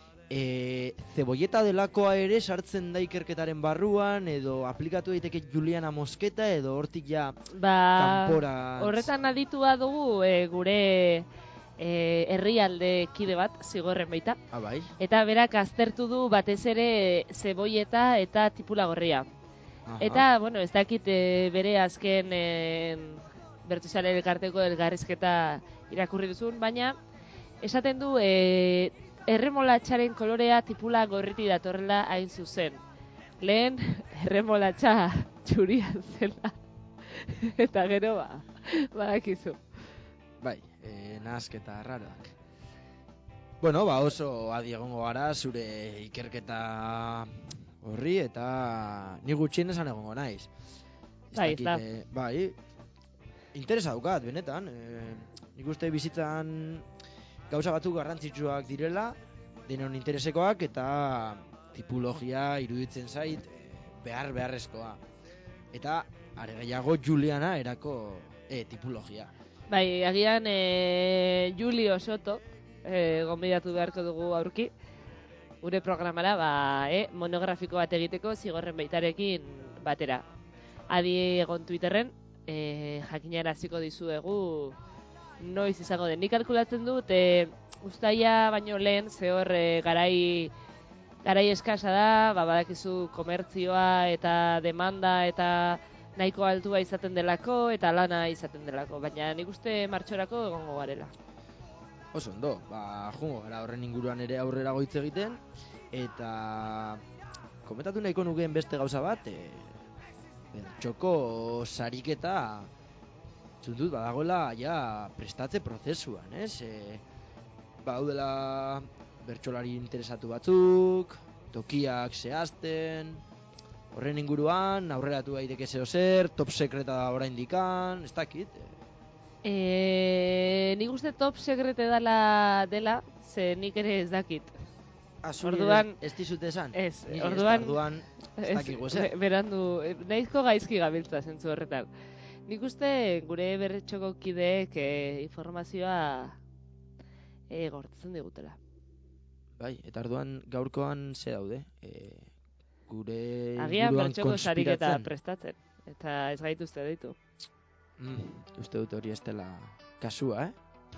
Speaker 2: e, zebolleta delakoa ere sartzen da ikerketaren barruan, edo aplikatu daiteke Juliana mosketa, edo hortik ja ba, kanpora...
Speaker 1: Horretan aditua dugu e, gure e, herrialde kide bat, zigorren baita.
Speaker 2: Ah, bai.
Speaker 1: Eta berak aztertu du batez ere zebolleta eta tipula gorria. Aha. Eta, bueno, ez dakit e, bere azken... E, Bertuzale elkarteko elgarrizketa irakurri duzun, baina esaten du e, erremolatxaren kolorea tipula gorriti datorrela hain zuzen. Lehen erremolatxa txuria zela eta gero ba, badakizu.
Speaker 2: Bai, e, nahasketa raroak. Bueno, ba oso adi egongo gara zure ikerketa horri eta ni gutxien esan egongo naiz.
Speaker 1: Bai, ez da.
Speaker 2: E, bai, interesa daukat, benetan. E, nik uste bizitzan gauza batzuk garrantzitsuak direla, denon interesekoak, eta tipologia iruditzen zait behar beharrezkoa. Eta are gehiago Juliana erako e, tipologia.
Speaker 1: Bai, agian e, Julio Soto e, gonbidatu beharko dugu aurki, gure programara ba, e, monografiko bat egiteko zigorren baitarekin batera. Adi egon Twitterren, E, jakinaraziko dizuegu noiz izango den. Nik kalkulatzen dut e, uztaila baino lehen ze hor e, garai garai eskasa da, ba, badakizu komertzioa eta demanda eta nahiko altua izaten delako eta lana izaten delako, baina nik uste martxorako egongo garela.
Speaker 2: Oso ondo, ba, jungo gara horren inguruan ere aurrera goitze egiten, eta komentatu nahiko nukeen beste gauza bat, e, bertxoko sariketa txundut badagoela ja prestatze prozesuan, ez? E, baudela bertsolari interesatu batzuk, tokiak zehazten, horren inguruan aurreratu daiteke zeo zer, top secreta oraindikan, ez dakit.
Speaker 1: E, nik uste top secrete dela dela, ze nik ere ez dakit.
Speaker 2: Orduan ez dizute esan?
Speaker 1: Ez,
Speaker 2: Niri
Speaker 1: orduan
Speaker 2: ez, orduan ez dakigu ezer.
Speaker 1: Berandu, nahizko gaizki gabiltza zentzu horretan. Nik uste gure berretxoko kideek e, informazioa e, gortzen digutela.
Speaker 2: Bai, eta orduan gaurkoan ze daude? E, gure
Speaker 1: agian
Speaker 2: inguruan
Speaker 1: bertxoko sariketa
Speaker 2: konspiratzen.
Speaker 1: prestatzen, eta ez gaituzte ditu.
Speaker 2: Mm, uste dut hori ez dela kasua, eh?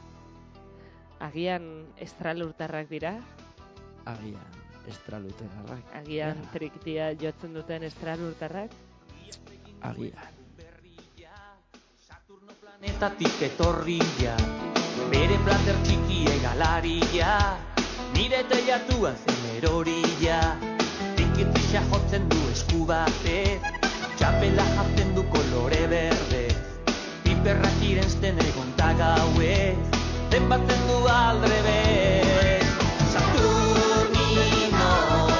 Speaker 1: Agian estralurtarrak dira?
Speaker 2: Agian estralurtarrak.
Speaker 1: Agian trikitia jotzen duten estralurtarrak?
Speaker 2: Agian.
Speaker 10: Planetatik etorria, bere plater txikie galaria, nire teiatua zen erorila, tikitzisa jotzen du esku batez, txapela jatzen du kolore berdez, piperrak irensten egon ta gauez, zenbatzen du aldrebez. Saturnino,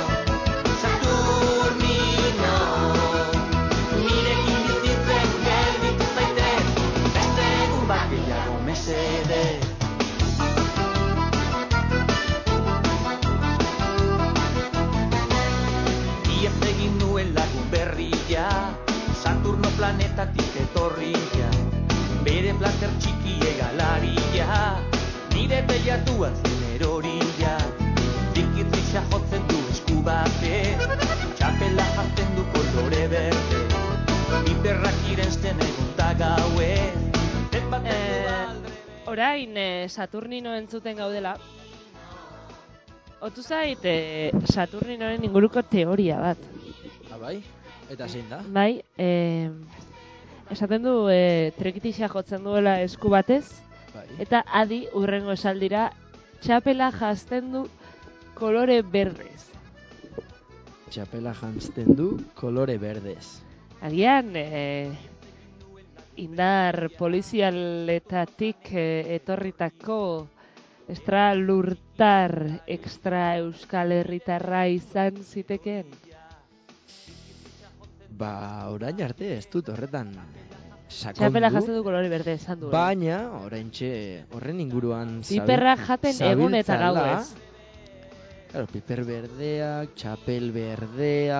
Speaker 10: Saturnino, nirekin bizitzen gelditu zaitez, beste egun bat gehiago mesedez. Iaz egin nuen lagun berria, Saturno planetatik etorria, bere plater txikie galaria, nire teiatuan zen erorila, tikitzisa jotzen du esku batez, txapela jazten du kolore berde, piperrak irensten egun ta gauez, zenbatzen du aldre.
Speaker 1: Orain eh, Saturnino entzuten gaudela, otu zait eh, Saturninoren inguruko teoria bat.
Speaker 2: Ah, bai? Eta zein da?
Speaker 1: Bai, eh, esaten du eh, trekitisa jotzen duela esku batez,
Speaker 2: Bai.
Speaker 1: eta adi urrengo esaldira txapela jazten du kolore berdez.
Speaker 2: Txapela jantzten du kolore berdez.
Speaker 1: Agian eh, indar polizialetatik eh, etorritako estralurtar extra euskal herritarra izan zitekeen.
Speaker 2: Ba, orain arte ez dut horretan sakondu.
Speaker 1: Txapela jazten du kolore berde esan du.
Speaker 2: Baina, oraintxe horren inguruan
Speaker 1: piperrak jaten egun eta gauez.
Speaker 2: Claro, piper berdeak, txapel berdea.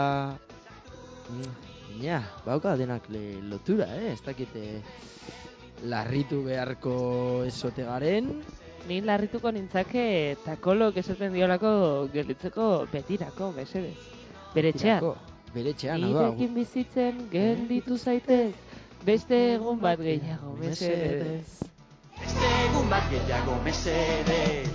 Speaker 2: Ja, bauka denak le, lotura, eh? Ez dakite larritu beharko esote garen.
Speaker 1: Ni larrituko nintzake eta kolok esaten diolako gelditzeko betirako, mesedez. Bere etxean.
Speaker 2: Bere etxean, hau da.
Speaker 1: Nirekin bizitzen gelditu zaitez, beste egun bat gehiago, mesedez.
Speaker 10: Beste egun bat gehiago, mesedez.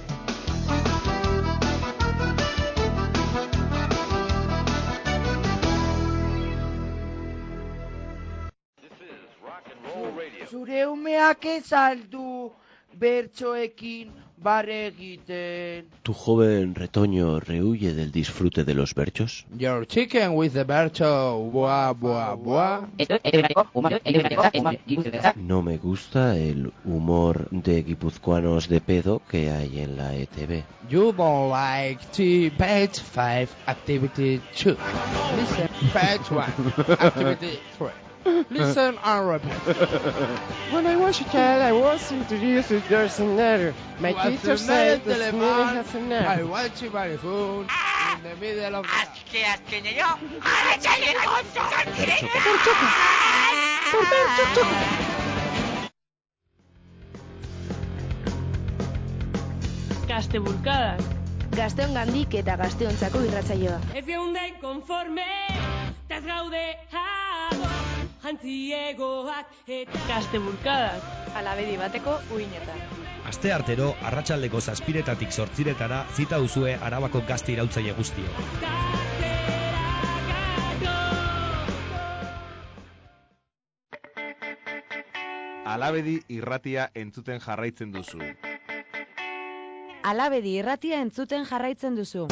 Speaker 11: Zure umeak ez aldu bertsoekin barre egiten.
Speaker 3: ¿Tu joven retoño rehuye del disfrute de los berchos?
Speaker 11: Your chicken with the bercho, buah, buah, buah.
Speaker 3: No me gusta el humor de guipuzcoanos de pedo que hay en la E T V.
Speaker 11: You don't like to page five, activity two. Listen, page one, activity three. Listen and repeat.
Speaker 12: When I was a child, I was introduced to the scenario. My teacher said the scenario has a nerve.
Speaker 11: I want you by the phone in the middle of the
Speaker 13: Azke azkeneyo, aletxaile gontzak direña!
Speaker 14: Gaztebulkadak. Gazteongandik eta gazteontzako irratsaioa.
Speaker 15: Ez geunden konforme, taz gaude hago, jantziegoak eta...
Speaker 14: Gaztebulkadak. Alabedi bateko uinetan.
Speaker 16: Aste artero, arratsaldeko zazpiretatik zortziretara zita duzue Arabako gazte irautzaile guztio.
Speaker 17: Alabedi irratia entzuten jarraitzen duzu.
Speaker 18: Alabedi irratia entzuten jarraitzen duzu.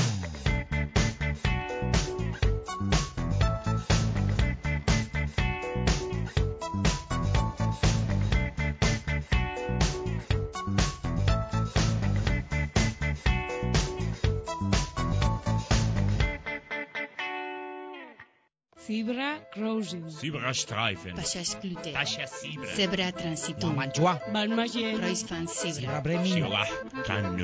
Speaker 15: Zebra crossing.
Speaker 19: Zebrastreifen.
Speaker 20: Passagsglute.
Speaker 19: Passazibra.
Speaker 20: Zebra transitum.
Speaker 19: Mantua.
Speaker 15: Balmagien.
Speaker 20: Kreuzfahrt Zebra.
Speaker 19: Zebra Bremen. Zebra Kannu.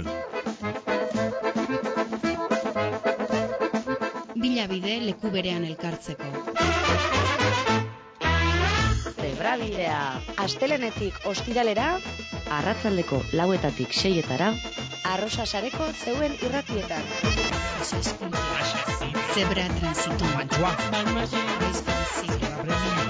Speaker 20: Bilabide leku berean elkartzeko.
Speaker 18: Zebrabidea. Astelenetik ostiralera, arratsaldeko lauetatik seietara, arrosasareko zeuen irratietan.
Speaker 20: Passagsglute. Zebra transitum.
Speaker 19: Mantua.
Speaker 15: Balmagien.
Speaker 20: Kreuzfahrt Zebra.
Speaker 19: Zebra Bremen.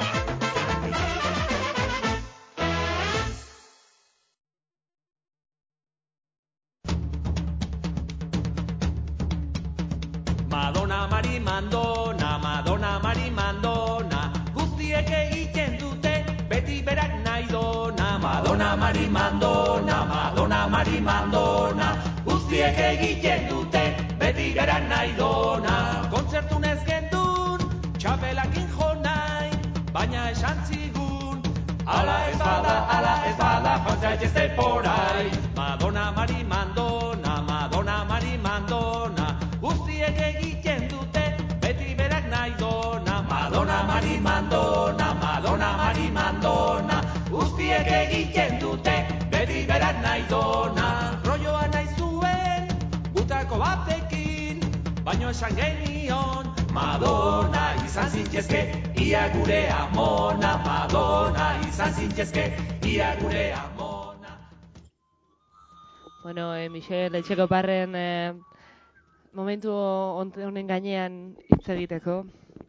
Speaker 10: Madonna Mari Mandona, Madonna Mari Mandona, guztiek egiten dute beti berak nahi dona. Madonna Mari Mandona, Madonna Mari Mandona, guztiek egiten dute beti berak nahi dona. Kontzertun ez gendun, txapelakin jo nahi, baina esan zigun, ala ez bada, ala ez bada, joan zaitezte porai. Madonna Mari Mandona, Madonna Mari Mandona, guztiek egiten dute, beti berak nahi dona. Madonna Mari Mandona, Madonna Mari Mandona, guztiek egiten dute, beti berak nahi dona. Rolloa nahi zuen, gutako batekin, baino esan genion, Madonna izan zintezke, ia gure amona. Madonna izan zintezke, ia gure amona.
Speaker 1: Bueno, eh, Michel Etxekoparren eh, momentu honen gainean hitz egiteko.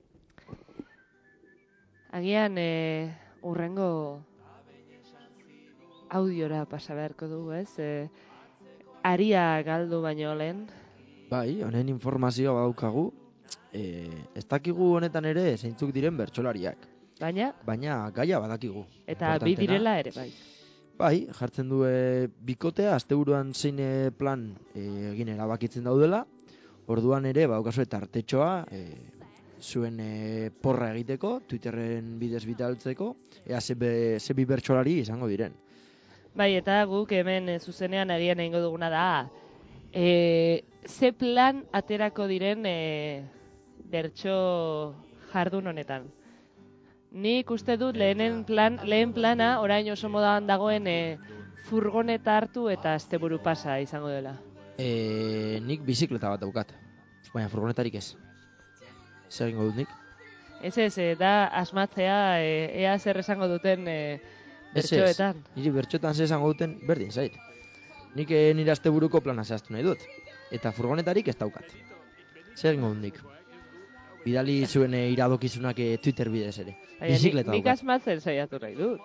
Speaker 1: Agian eh, urrengo audiora pasa beharko dugu, ez? Eh, aria galdu baino lehen.
Speaker 2: Bai, honen informazioa badaukagu. E, ez dakigu honetan ere zeintzuk diren bertsolariak.
Speaker 1: Baina?
Speaker 2: Baina gaia badakigu.
Speaker 1: Eta bi direla ere, bai.
Speaker 2: Bai, jartzen du e, bikotea, asteburuan zein e, plan e, egin erabakitzen daudela. Orduan ere, badaukazu eta artetxoa, e, zuen e, porra egiteko, Twitterren bidez bitaltzeko, ea ze, be, ze bi bertsolari izango diren.
Speaker 1: Bai, eta guk hemen e, zuzenean agian egingo duguna da, e, ze plan aterako diren e, bertso jardun honetan. Nik uste dut lehenen plan, lehen plana, orain oso modan dagoen e, furgoneta hartu eta asteburu pasa izango dela.
Speaker 2: E, nik bizikleta bat daukat, baina furgonetarik ez. Zer egingo dut nik?
Speaker 1: Ez ez, e, da asmatzea e, ea zer esango duten e, bertsoetan.
Speaker 2: Ez ez, niri bertsoetan zer esango duten berdin zait. Nik e, nire asteburuko plana zehaztu nahi dut. Eta furgonetarik ez daukat. Zer egingo dut nik? Bidali zuen e, iradokizunak e, Twitter bidez ere.
Speaker 1: Baina,
Speaker 2: bizikleta
Speaker 1: nik, nik
Speaker 2: daukat.
Speaker 1: asmatzen saiatu nahi dut.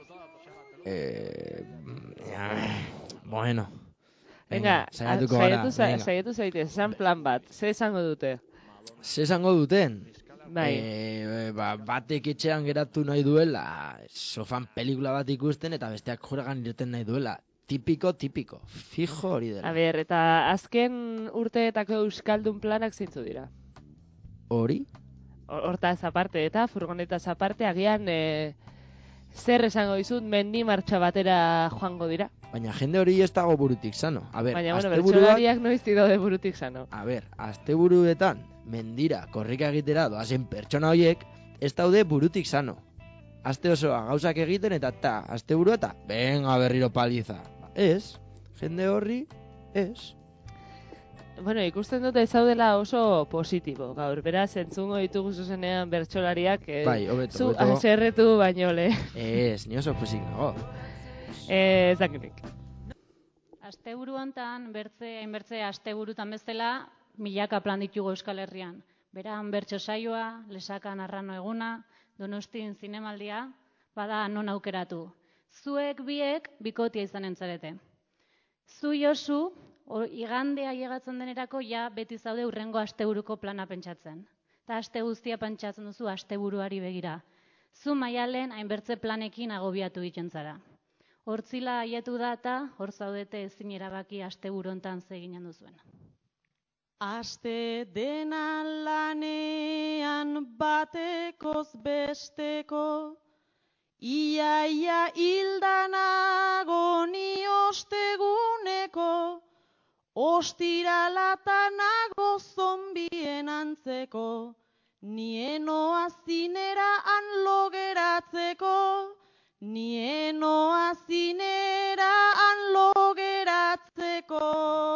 Speaker 2: Eh, ja, bueno.
Speaker 1: Venga,
Speaker 2: saiatuko
Speaker 1: saiatu,
Speaker 2: gara.
Speaker 1: saiatu zaite, esan plan bat, ze esango dute?
Speaker 2: Ze esango duten?
Speaker 1: Bai.
Speaker 2: E, ba, batek etxean geratu nahi duela, sofan pelikula bat ikusten eta besteak joragan irten nahi duela. Tipiko, tipiko. Fijo hori dela.
Speaker 1: A ber, eta azken urteetako euskaldun planak zeintzu dira?
Speaker 2: Hori?
Speaker 1: Hortaz aparte, eta furgonetaz aparte, agian e, zer esango dizut mendi martxa batera joango dira.
Speaker 2: Baina jende hori ez dago burutik sano. A ber,
Speaker 1: Baina, bueno,
Speaker 2: asteburuak...
Speaker 1: bertsolariak noiz daude burutik sano.
Speaker 2: A ber, asteburuetan mendira korrika egitera doazen pertsona horiek ez daude burutik sano. Aste osoa gauzak egiten eta ta, asteburua eta venga berriro paliza. Ez, jende horri, ez.
Speaker 1: Bueno, ikusten dute ez daudela oso positibo, gaur, beraz, entzungo ditugu zuzenean bertsolariak, eh,
Speaker 2: bai, hobeto,
Speaker 1: zu
Speaker 2: hobeto.
Speaker 1: aserretu baino le.
Speaker 2: Ez, ni oso pozik nago.
Speaker 1: Eh, ez dakinik.
Speaker 21: Asteburu hontan, bertze, hainbertze asteburutan bezala, milaka plan ditugu Euskal Herrian. Beran bertso saioa, lesakan arrano eguna, Donostin zinemaldia, bada non aukeratu. Zuek biek bikotia izanen zarete. Zu Josu, o, igandea llegatzen denerako ja beti zaude urrengo asteburuko plana pentsatzen. Eta aste guztia pentsatzen duzu asteburuari begira. zu maialen hainbertze planekin agobiatu egiten zara. Hortzila haietu da eta hor zaudete ezin erabaki asteburu hontan ze eginen duzuen.
Speaker 8: Aste dena lanean batekoz besteko, ia ia hildanago ni osteguneko, ostiralatago zombien antzeko, nienoa zinera han logeratzeko, nienoa zinera han logeratzeko.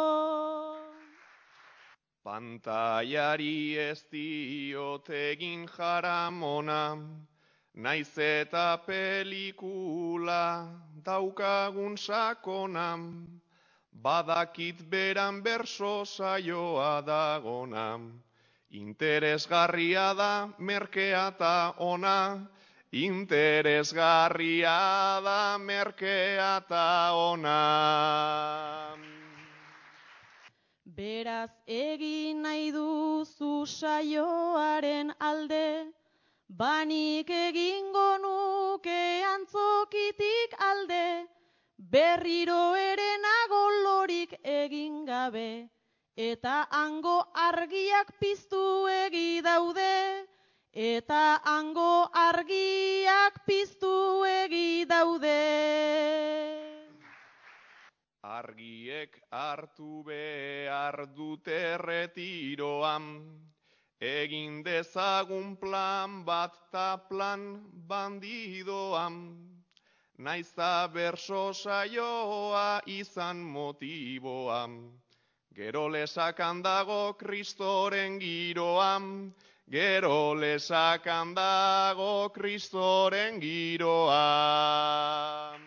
Speaker 9: Pantaiari ez diot egin jaramona, naiz eta pelikula daukagun sakona, badakit beran berso saioa dagona, interesgarria da merkea ta ona, interesgarria da merkea ta ona.
Speaker 8: Beraz egin nahi duzu saioaren alde, banik egingo nuke antzokitik alde, berriro ere nago lorik egin gabe, eta hango argiak piztu egi daude, eta hango argiak piztu egi daude.
Speaker 9: Argiek hartu behar dute retiroan, egin dezagun plan bat ta plan bandidoan, naizta berso saioa izan motiboan, gero lesakan dago kristoren giroan, gero lesakan dago kristoren giroan.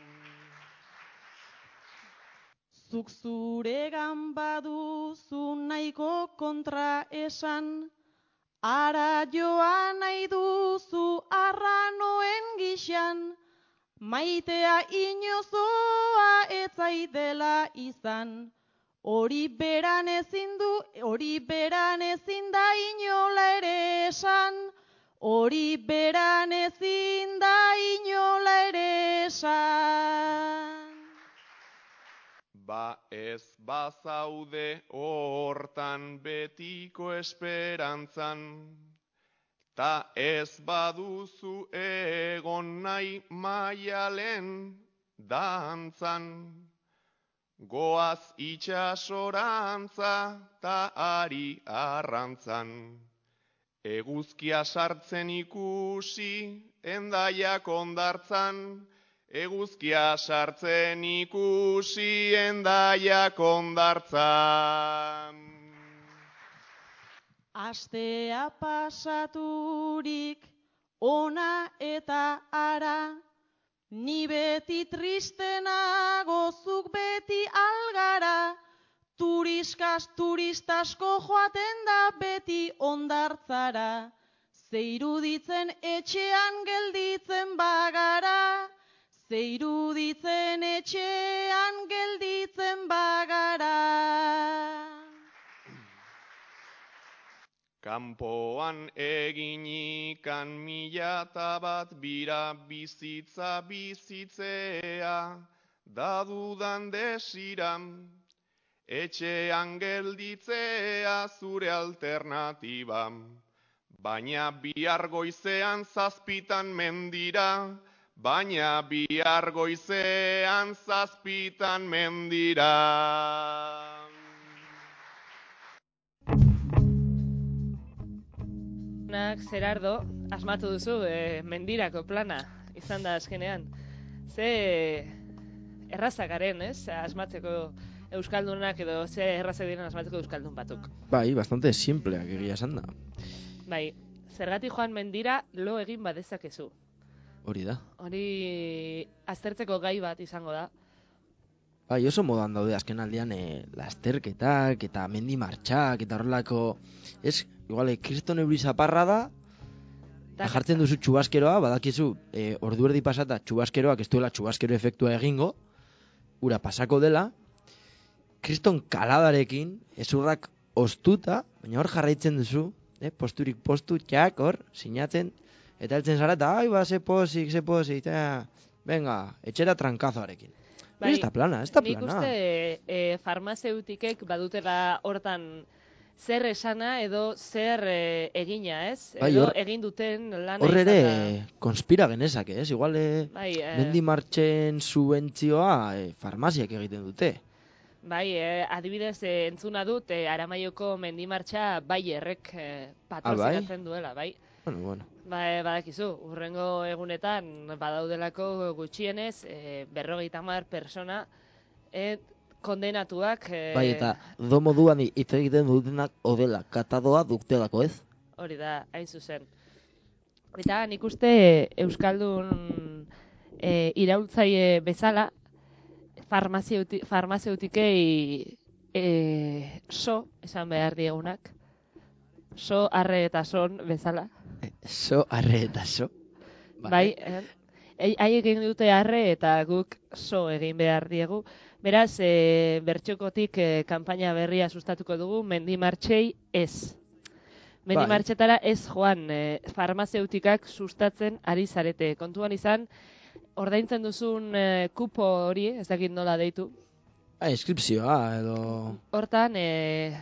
Speaker 8: Zuk zuregan baduzu nahiko kontra esan, ara joan nahi duzu arranoen gixan, maitea inozoa etzaidela izan, hori beran ezin du, hori beran ezin da inola ere esan, hori beran ezin da inola ere esan.
Speaker 9: Ba ez bazaude hortan betiko esperantzan, ta ez baduzu egon nahi maialen dantzan, goaz itxasorantza ta ari arrantzan, eguzkia sartzen ikusi endaiak ondartzan, eguzkia sartzen ikusi endaiak ondartzan.
Speaker 8: Astea pasaturik ona eta ara, ni beti tristenago zuk beti algara, turiskas turistasko joaten da beti ondartzara, zeiruditzen etxean gelditzen bagara, zeiruditzen etxean gelditzen bagara.
Speaker 9: Kanpoan eginikan mila eta bat bira bizitza bizitzea, da dudan desiran, etxean gelditzea zure alternatiba, baina bihar goizean zazpitan mendira, baina bihar goizean zazpitan mendira.
Speaker 1: Zerardo, asmatu duzu, e, mendirako plana izan da azkenean. Ze errazakaren, ez? Asmatzeko euskaldunak edo ze errazak diren asmatzeko euskaldun batuk.
Speaker 2: Bai, bastante simpleak egia esan da.
Speaker 1: Bai, zergatik joan mendira lo egin badezakezu.
Speaker 2: Hori da.
Speaker 1: Hori aztertzeko gai bat izango da.
Speaker 2: Bai, oso modan daude azken aldean e, lasterketak eta mendi martxak eta horrelako, ez, igual, kriston euri zaparra da, eta jartzen duzu txubaskeroa, badakizu, e, ordu erdi pasata txubaskeroak ez duela txubaskero efektua egingo, ura pasako dela, kriston kaladarekin, ezurrak ostuta, baina hor jarraitzen duzu, e, posturik postu, txak, hor, sinatzen, Eta heltzen zara, eta, ai, ba, ze pozik, ze pozik, eta, venga, etxera trankazoarekin. Bai, ez da plana, ez da plana.
Speaker 1: Nik uste e, farmazeutikek badutela hortan zer esana edo zer e, egina, ez?
Speaker 2: Bai,
Speaker 1: edo
Speaker 2: hor,
Speaker 1: egin duten lana
Speaker 2: hor ere
Speaker 1: izan
Speaker 2: konspira genezake, ez? Igual e,
Speaker 1: bai, e,
Speaker 2: mendi martxen subentzioa e, farmaziak egiten dute.
Speaker 1: Bai, e, adibidez e, entzuna dut e, Aramaioko mendimartxa Bayerrek e, patrozinatzen ah, bai? duela, bai?
Speaker 2: Bueno, bueno.
Speaker 1: Ba, badakizu, urrengo egunetan badaudelako gutxienez e, berrogeita hamar persona e, kondenatuak... E,
Speaker 2: bai, eta do moduan hitz egiten dutenak odela, katadoa duktelako, ez?
Speaker 1: Hori da, hain zuzen. Eta nik uste Euskaldun e, iraultzaile bezala farmazeuti, farmazeutikei e, so, esan behar diegunak, so, arre eta son bezala.
Speaker 2: So, arre eta so.
Speaker 1: Bai, haiek egin dute arre eta guk so egin behar diegu. Beraz, e, bertxokotik e, kanpaina berria sustatuko dugu, mendimartxei ez. Mendimartxetara ez joan, e, farmazeutikak sustatzen ari zarete. Kontuan izan, ordaintzen duzun e, kupo hori, ez dakit nola deitu.
Speaker 2: Ah, inskripzioa edo...
Speaker 1: Hortan, e,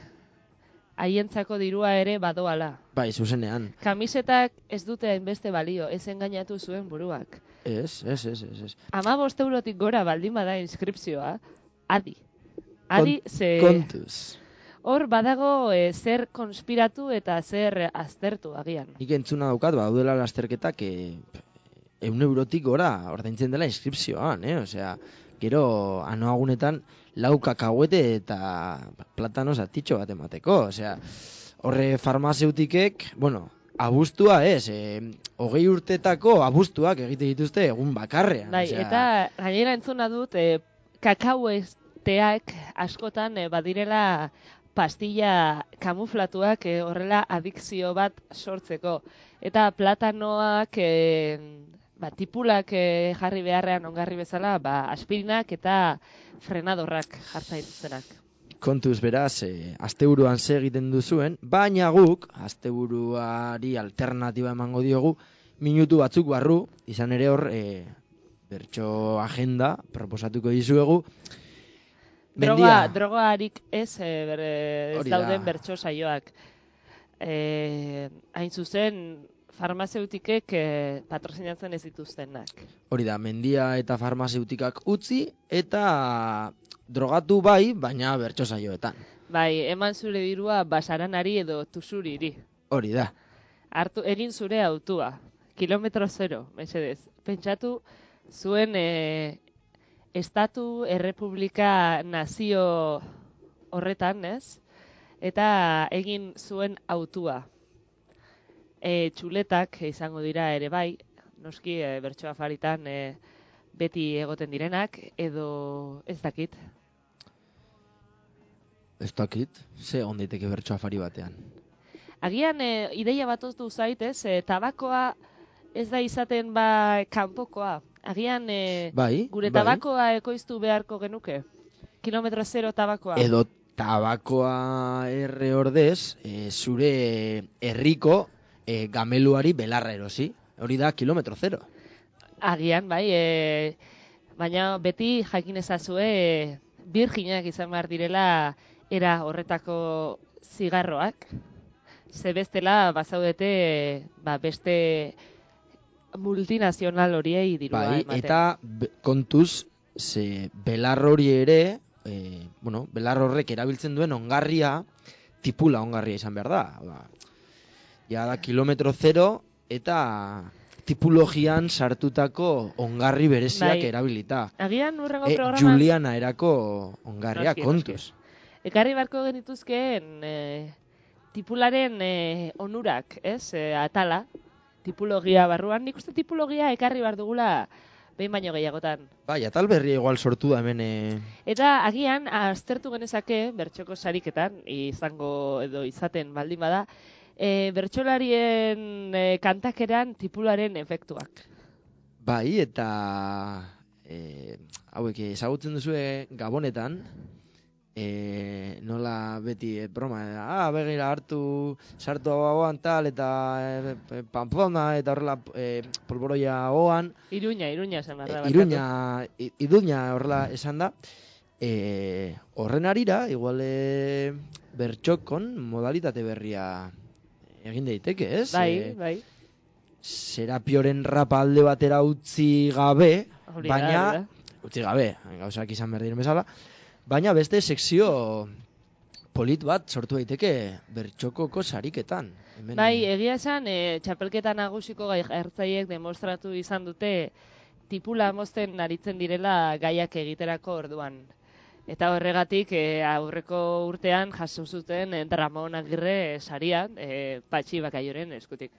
Speaker 1: haientzako dirua ere badoala.
Speaker 2: Bai, zuzenean.
Speaker 1: Kamisetak ez dute hainbeste balio, ez engainatu zuen buruak.
Speaker 2: Ez, ez, ez, ez, ez.
Speaker 1: Hamabost eurotik gora baldin bada inskripzioa, adi. Adi,
Speaker 2: Kont,
Speaker 1: ze...
Speaker 2: Kontuz.
Speaker 1: Hor badago e, zer konspiratu eta zer aztertu agian.
Speaker 2: Nik entzuna daukat, badudela lasterketak e, eun eurotik gora ordaintzen dela inskripzioan, eh? Osea, gero anoagunetan lau kakahuete eta platano zatitxo bat emateko. Osea, horre farmazeutikek, bueno, abuztua ez, e, hogei urtetako abuztuak egite dituzte egun bakarrean.
Speaker 1: Bai,
Speaker 2: osea...
Speaker 1: eta gainera entzuna dut, e, kakauesteak askotan e, badirela pastilla kamuflatuak e, horrela adikzio bat sortzeko. Eta platanoak... E, Ba, tipulak e, jarri beharrean ongarri bezala, ba, aspirinak eta frenadorrak jartza dituztenak.
Speaker 2: Kontuz beraz, e, asteburuan ze egiten duzuen, baina guk, asteburuari alternatiba emango diogu, minutu batzuk barru, izan ere hor, e, bertso agenda proposatuko dizuegu.
Speaker 1: Droga, drogarik ez, e, ber, ez dauden bertso saioak. E, hain zuzen... farmazeutikek eh, patrozinatzen ez dituztenak.
Speaker 2: Hori da, mendia eta farmazeutikak utzi eta drogatu bai, baina bertso saioetan.
Speaker 1: Bai, eman zure dirua basaranari edo tusuriri.
Speaker 2: Hori da.
Speaker 1: Hartu, egin zure autua, kilometro zero, mesedez. Pentsatu zuen eh, estatu, errepublika, nazio horretan, ez? Eta egin zuen autua. E, txuletak izango dira ere bai, noski e, bertso afaritan e, beti egoten direnak, edo ez dakit.
Speaker 2: Ez dakit, ze ondaiteke bertso afari batean.
Speaker 1: Agian e, ideia bat oztu zaitez, e, tabakoa ez da izaten ba kanpokoa. Agian e,
Speaker 2: bai,
Speaker 1: gure
Speaker 2: bai.
Speaker 1: tabakoa ekoiztu beharko genuke. Kilometro zero tabakoa.
Speaker 2: Edo tabakoa erre ordez, e, zure herriko E, gameluari belarra erosi. Hori da kilometro zero.
Speaker 1: Agian, bai, e, baina beti jakin ezazue e, birginak izan behar direla era horretako zigarroak. Ze bestela bazaudete e, ba, beste multinazional horiei dirua
Speaker 2: bai,
Speaker 1: ematen.
Speaker 2: Eta be, kontuz, ze belar hori ere, e, bueno, belar horrek erabiltzen duen ongarria, tipula ongarria izan behar da. Ba, ja da kilometro zero eta tipologian sartutako ongarri bereziak bai. Erabilita.
Speaker 1: Agian urrengo
Speaker 2: e,
Speaker 1: programan...
Speaker 2: Juliana erako ongarria, noski, kontuz.
Speaker 1: Noski. Ekarri barko genituzkeen e, tipularen e, onurak, ez? E, atala, tipologia barruan. Nik uste tipologia ekarri bar dugula behin baino gehiagotan.
Speaker 2: Bai, atal berria igual sortu da hemen... E...
Speaker 1: Eta agian, aztertu genezake, bertxoko sariketan, izango edo izaten baldin bada, E, bertsolarien e, kantakeran tipularen efektuak.
Speaker 2: Bai, eta e, hauek ezagutzen duzue Gabonetan, e, nola beti e, broma, ah, begira hartu, sartu hauan tal, eta e, Pamplona, eta horrela e, polboroia hoan.
Speaker 1: Iruña, Iruña esan barra.
Speaker 2: E, Iruña, i, Iruña horrela esan da. E, horren arira, igual e, bertxokon modalitate berria egin daiteke, ez?
Speaker 1: Bai,
Speaker 2: e,
Speaker 1: bai.
Speaker 2: Serapioren rapa alde batera utzi gabe,
Speaker 1: Hori
Speaker 2: baina,
Speaker 1: da,
Speaker 2: utzi gabe, gauzak izan behar diren bezala, baina beste sekzio polit bat sortu daiteke bertxokoko sariketan. Hemen,
Speaker 1: Bai, egia esan, e, txapelketa nagusiko gai hartzaiek demostratu izan dute tipula mozten aritzen direla gaiak egiterako orduan. Eta horregatik e, aurreko urtean jaso zuten e, Ramon Agirre saria e, Patxi Bakaioren eskutik.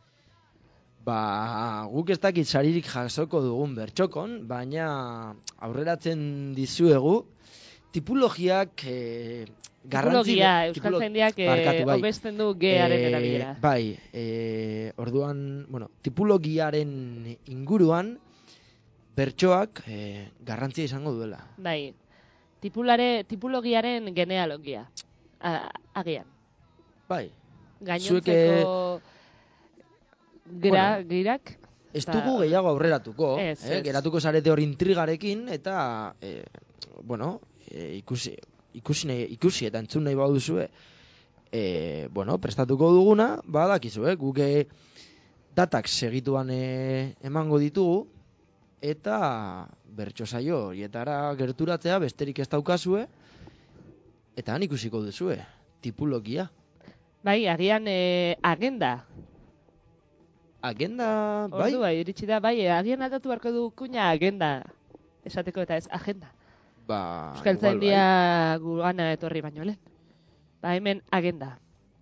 Speaker 2: Ba, guk ez dakit saririk jasoko dugun bertxokon, baina aurreratzen dizuegu tipologiak e, garrantzi...
Speaker 1: Tipologia, Euskal Zaindiak e,
Speaker 2: bai.
Speaker 1: obesten du gearen
Speaker 2: e,
Speaker 1: erabilera.
Speaker 2: Bai, e, orduan, bueno, tipologiaren inguruan bertsoak e, garrantzia izango duela.
Speaker 1: Bai, tipulare, tipulogiaren genealogia, A, agian.
Speaker 2: Bai.
Speaker 1: Gainontzeko gira, bueno, girak.
Speaker 2: Ez dugu gehiago aurreratuko,
Speaker 1: ez,
Speaker 2: eh?
Speaker 1: ez.
Speaker 2: Geratuko zarete hor intrigarekin, eta, e, bueno, e, ikusi, ikusi, nahi, ikusi eta entzun nahi baduzue, e, bueno, prestatuko duguna, badakizue, guke datak segituan e, emango ditugu, eta bertso saio horietara gerturatzea besterik ez daukazue, eta han ikusiko duzue, tipologia.
Speaker 1: Bai, agian e, agenda.
Speaker 2: Agenda, bai?
Speaker 1: Ordua, iritsi da, bai, agian aldatu beharko du kuña agenda. Esateko eta ez, agenda.
Speaker 2: Ba,
Speaker 1: Euskal Zaindia bai. Gugana etorri baino lehen. Ba, hemen agenda.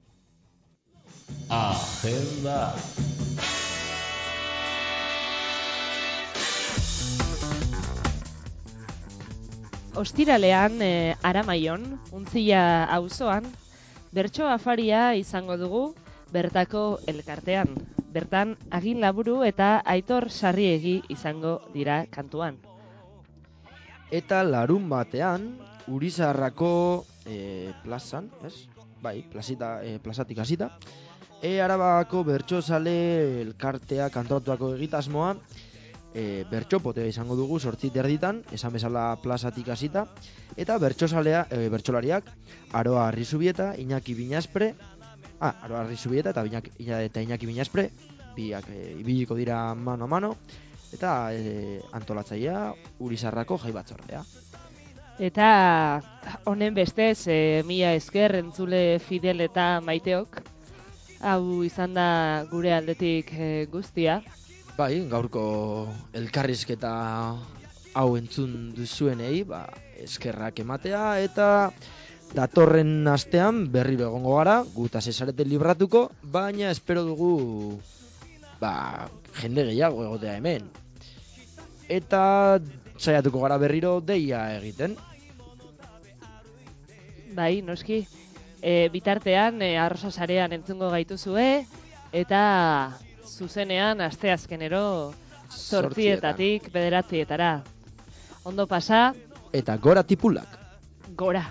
Speaker 19: Agenda.
Speaker 1: Ostiralean, e, Aramaion, Untzilla auzoan, bertso afaria izango dugu bertako elkartean. Bertan, Agin Laburu eta Aitor Sarriegi izango dira kantuan.
Speaker 2: Eta larun batean, Urizarrako e, plazan, ez? Bai, plazita, e, plazatik hasita, e, Arabako bertsozale elkartea kantoratuako egitasmoa, E, bertsopotea izango dugu sortzi terditan, esan bezala plazatik hasita, eta bertsozalea, e, bertsolariak Aroa Arrizubieta, Iñaki Binaspre, ah, Aroa Arrizubieta eta, Iñaki, eta Iñaki Binaspre, biak e, ibiliko dira mano a mano, eta e, antolatzailea Urizarrako jai batzordea.
Speaker 1: Eta honen bestez, e, mila esker entzule fidel eta maiteok, hau izan da gure aldetik e, guztia.
Speaker 2: Bai, gaurko elkarrizketa hau entzun duzuenei, ba, eskerrak ematea, eta datorren astean berriro egongo gara, gutaz esareten libratuko, baina espero dugu ba, jende gehiago egotea hemen. Eta saiatuko gara berriro deia egiten.
Speaker 1: Bai, noski, e, bitartean e, Arrosa sarean entzungo gaituzue, eta zuzenean asteazkenero zortzietatik bederatzietara. Ondo pasa.
Speaker 2: Eta gora tipulak.
Speaker 1: Gora.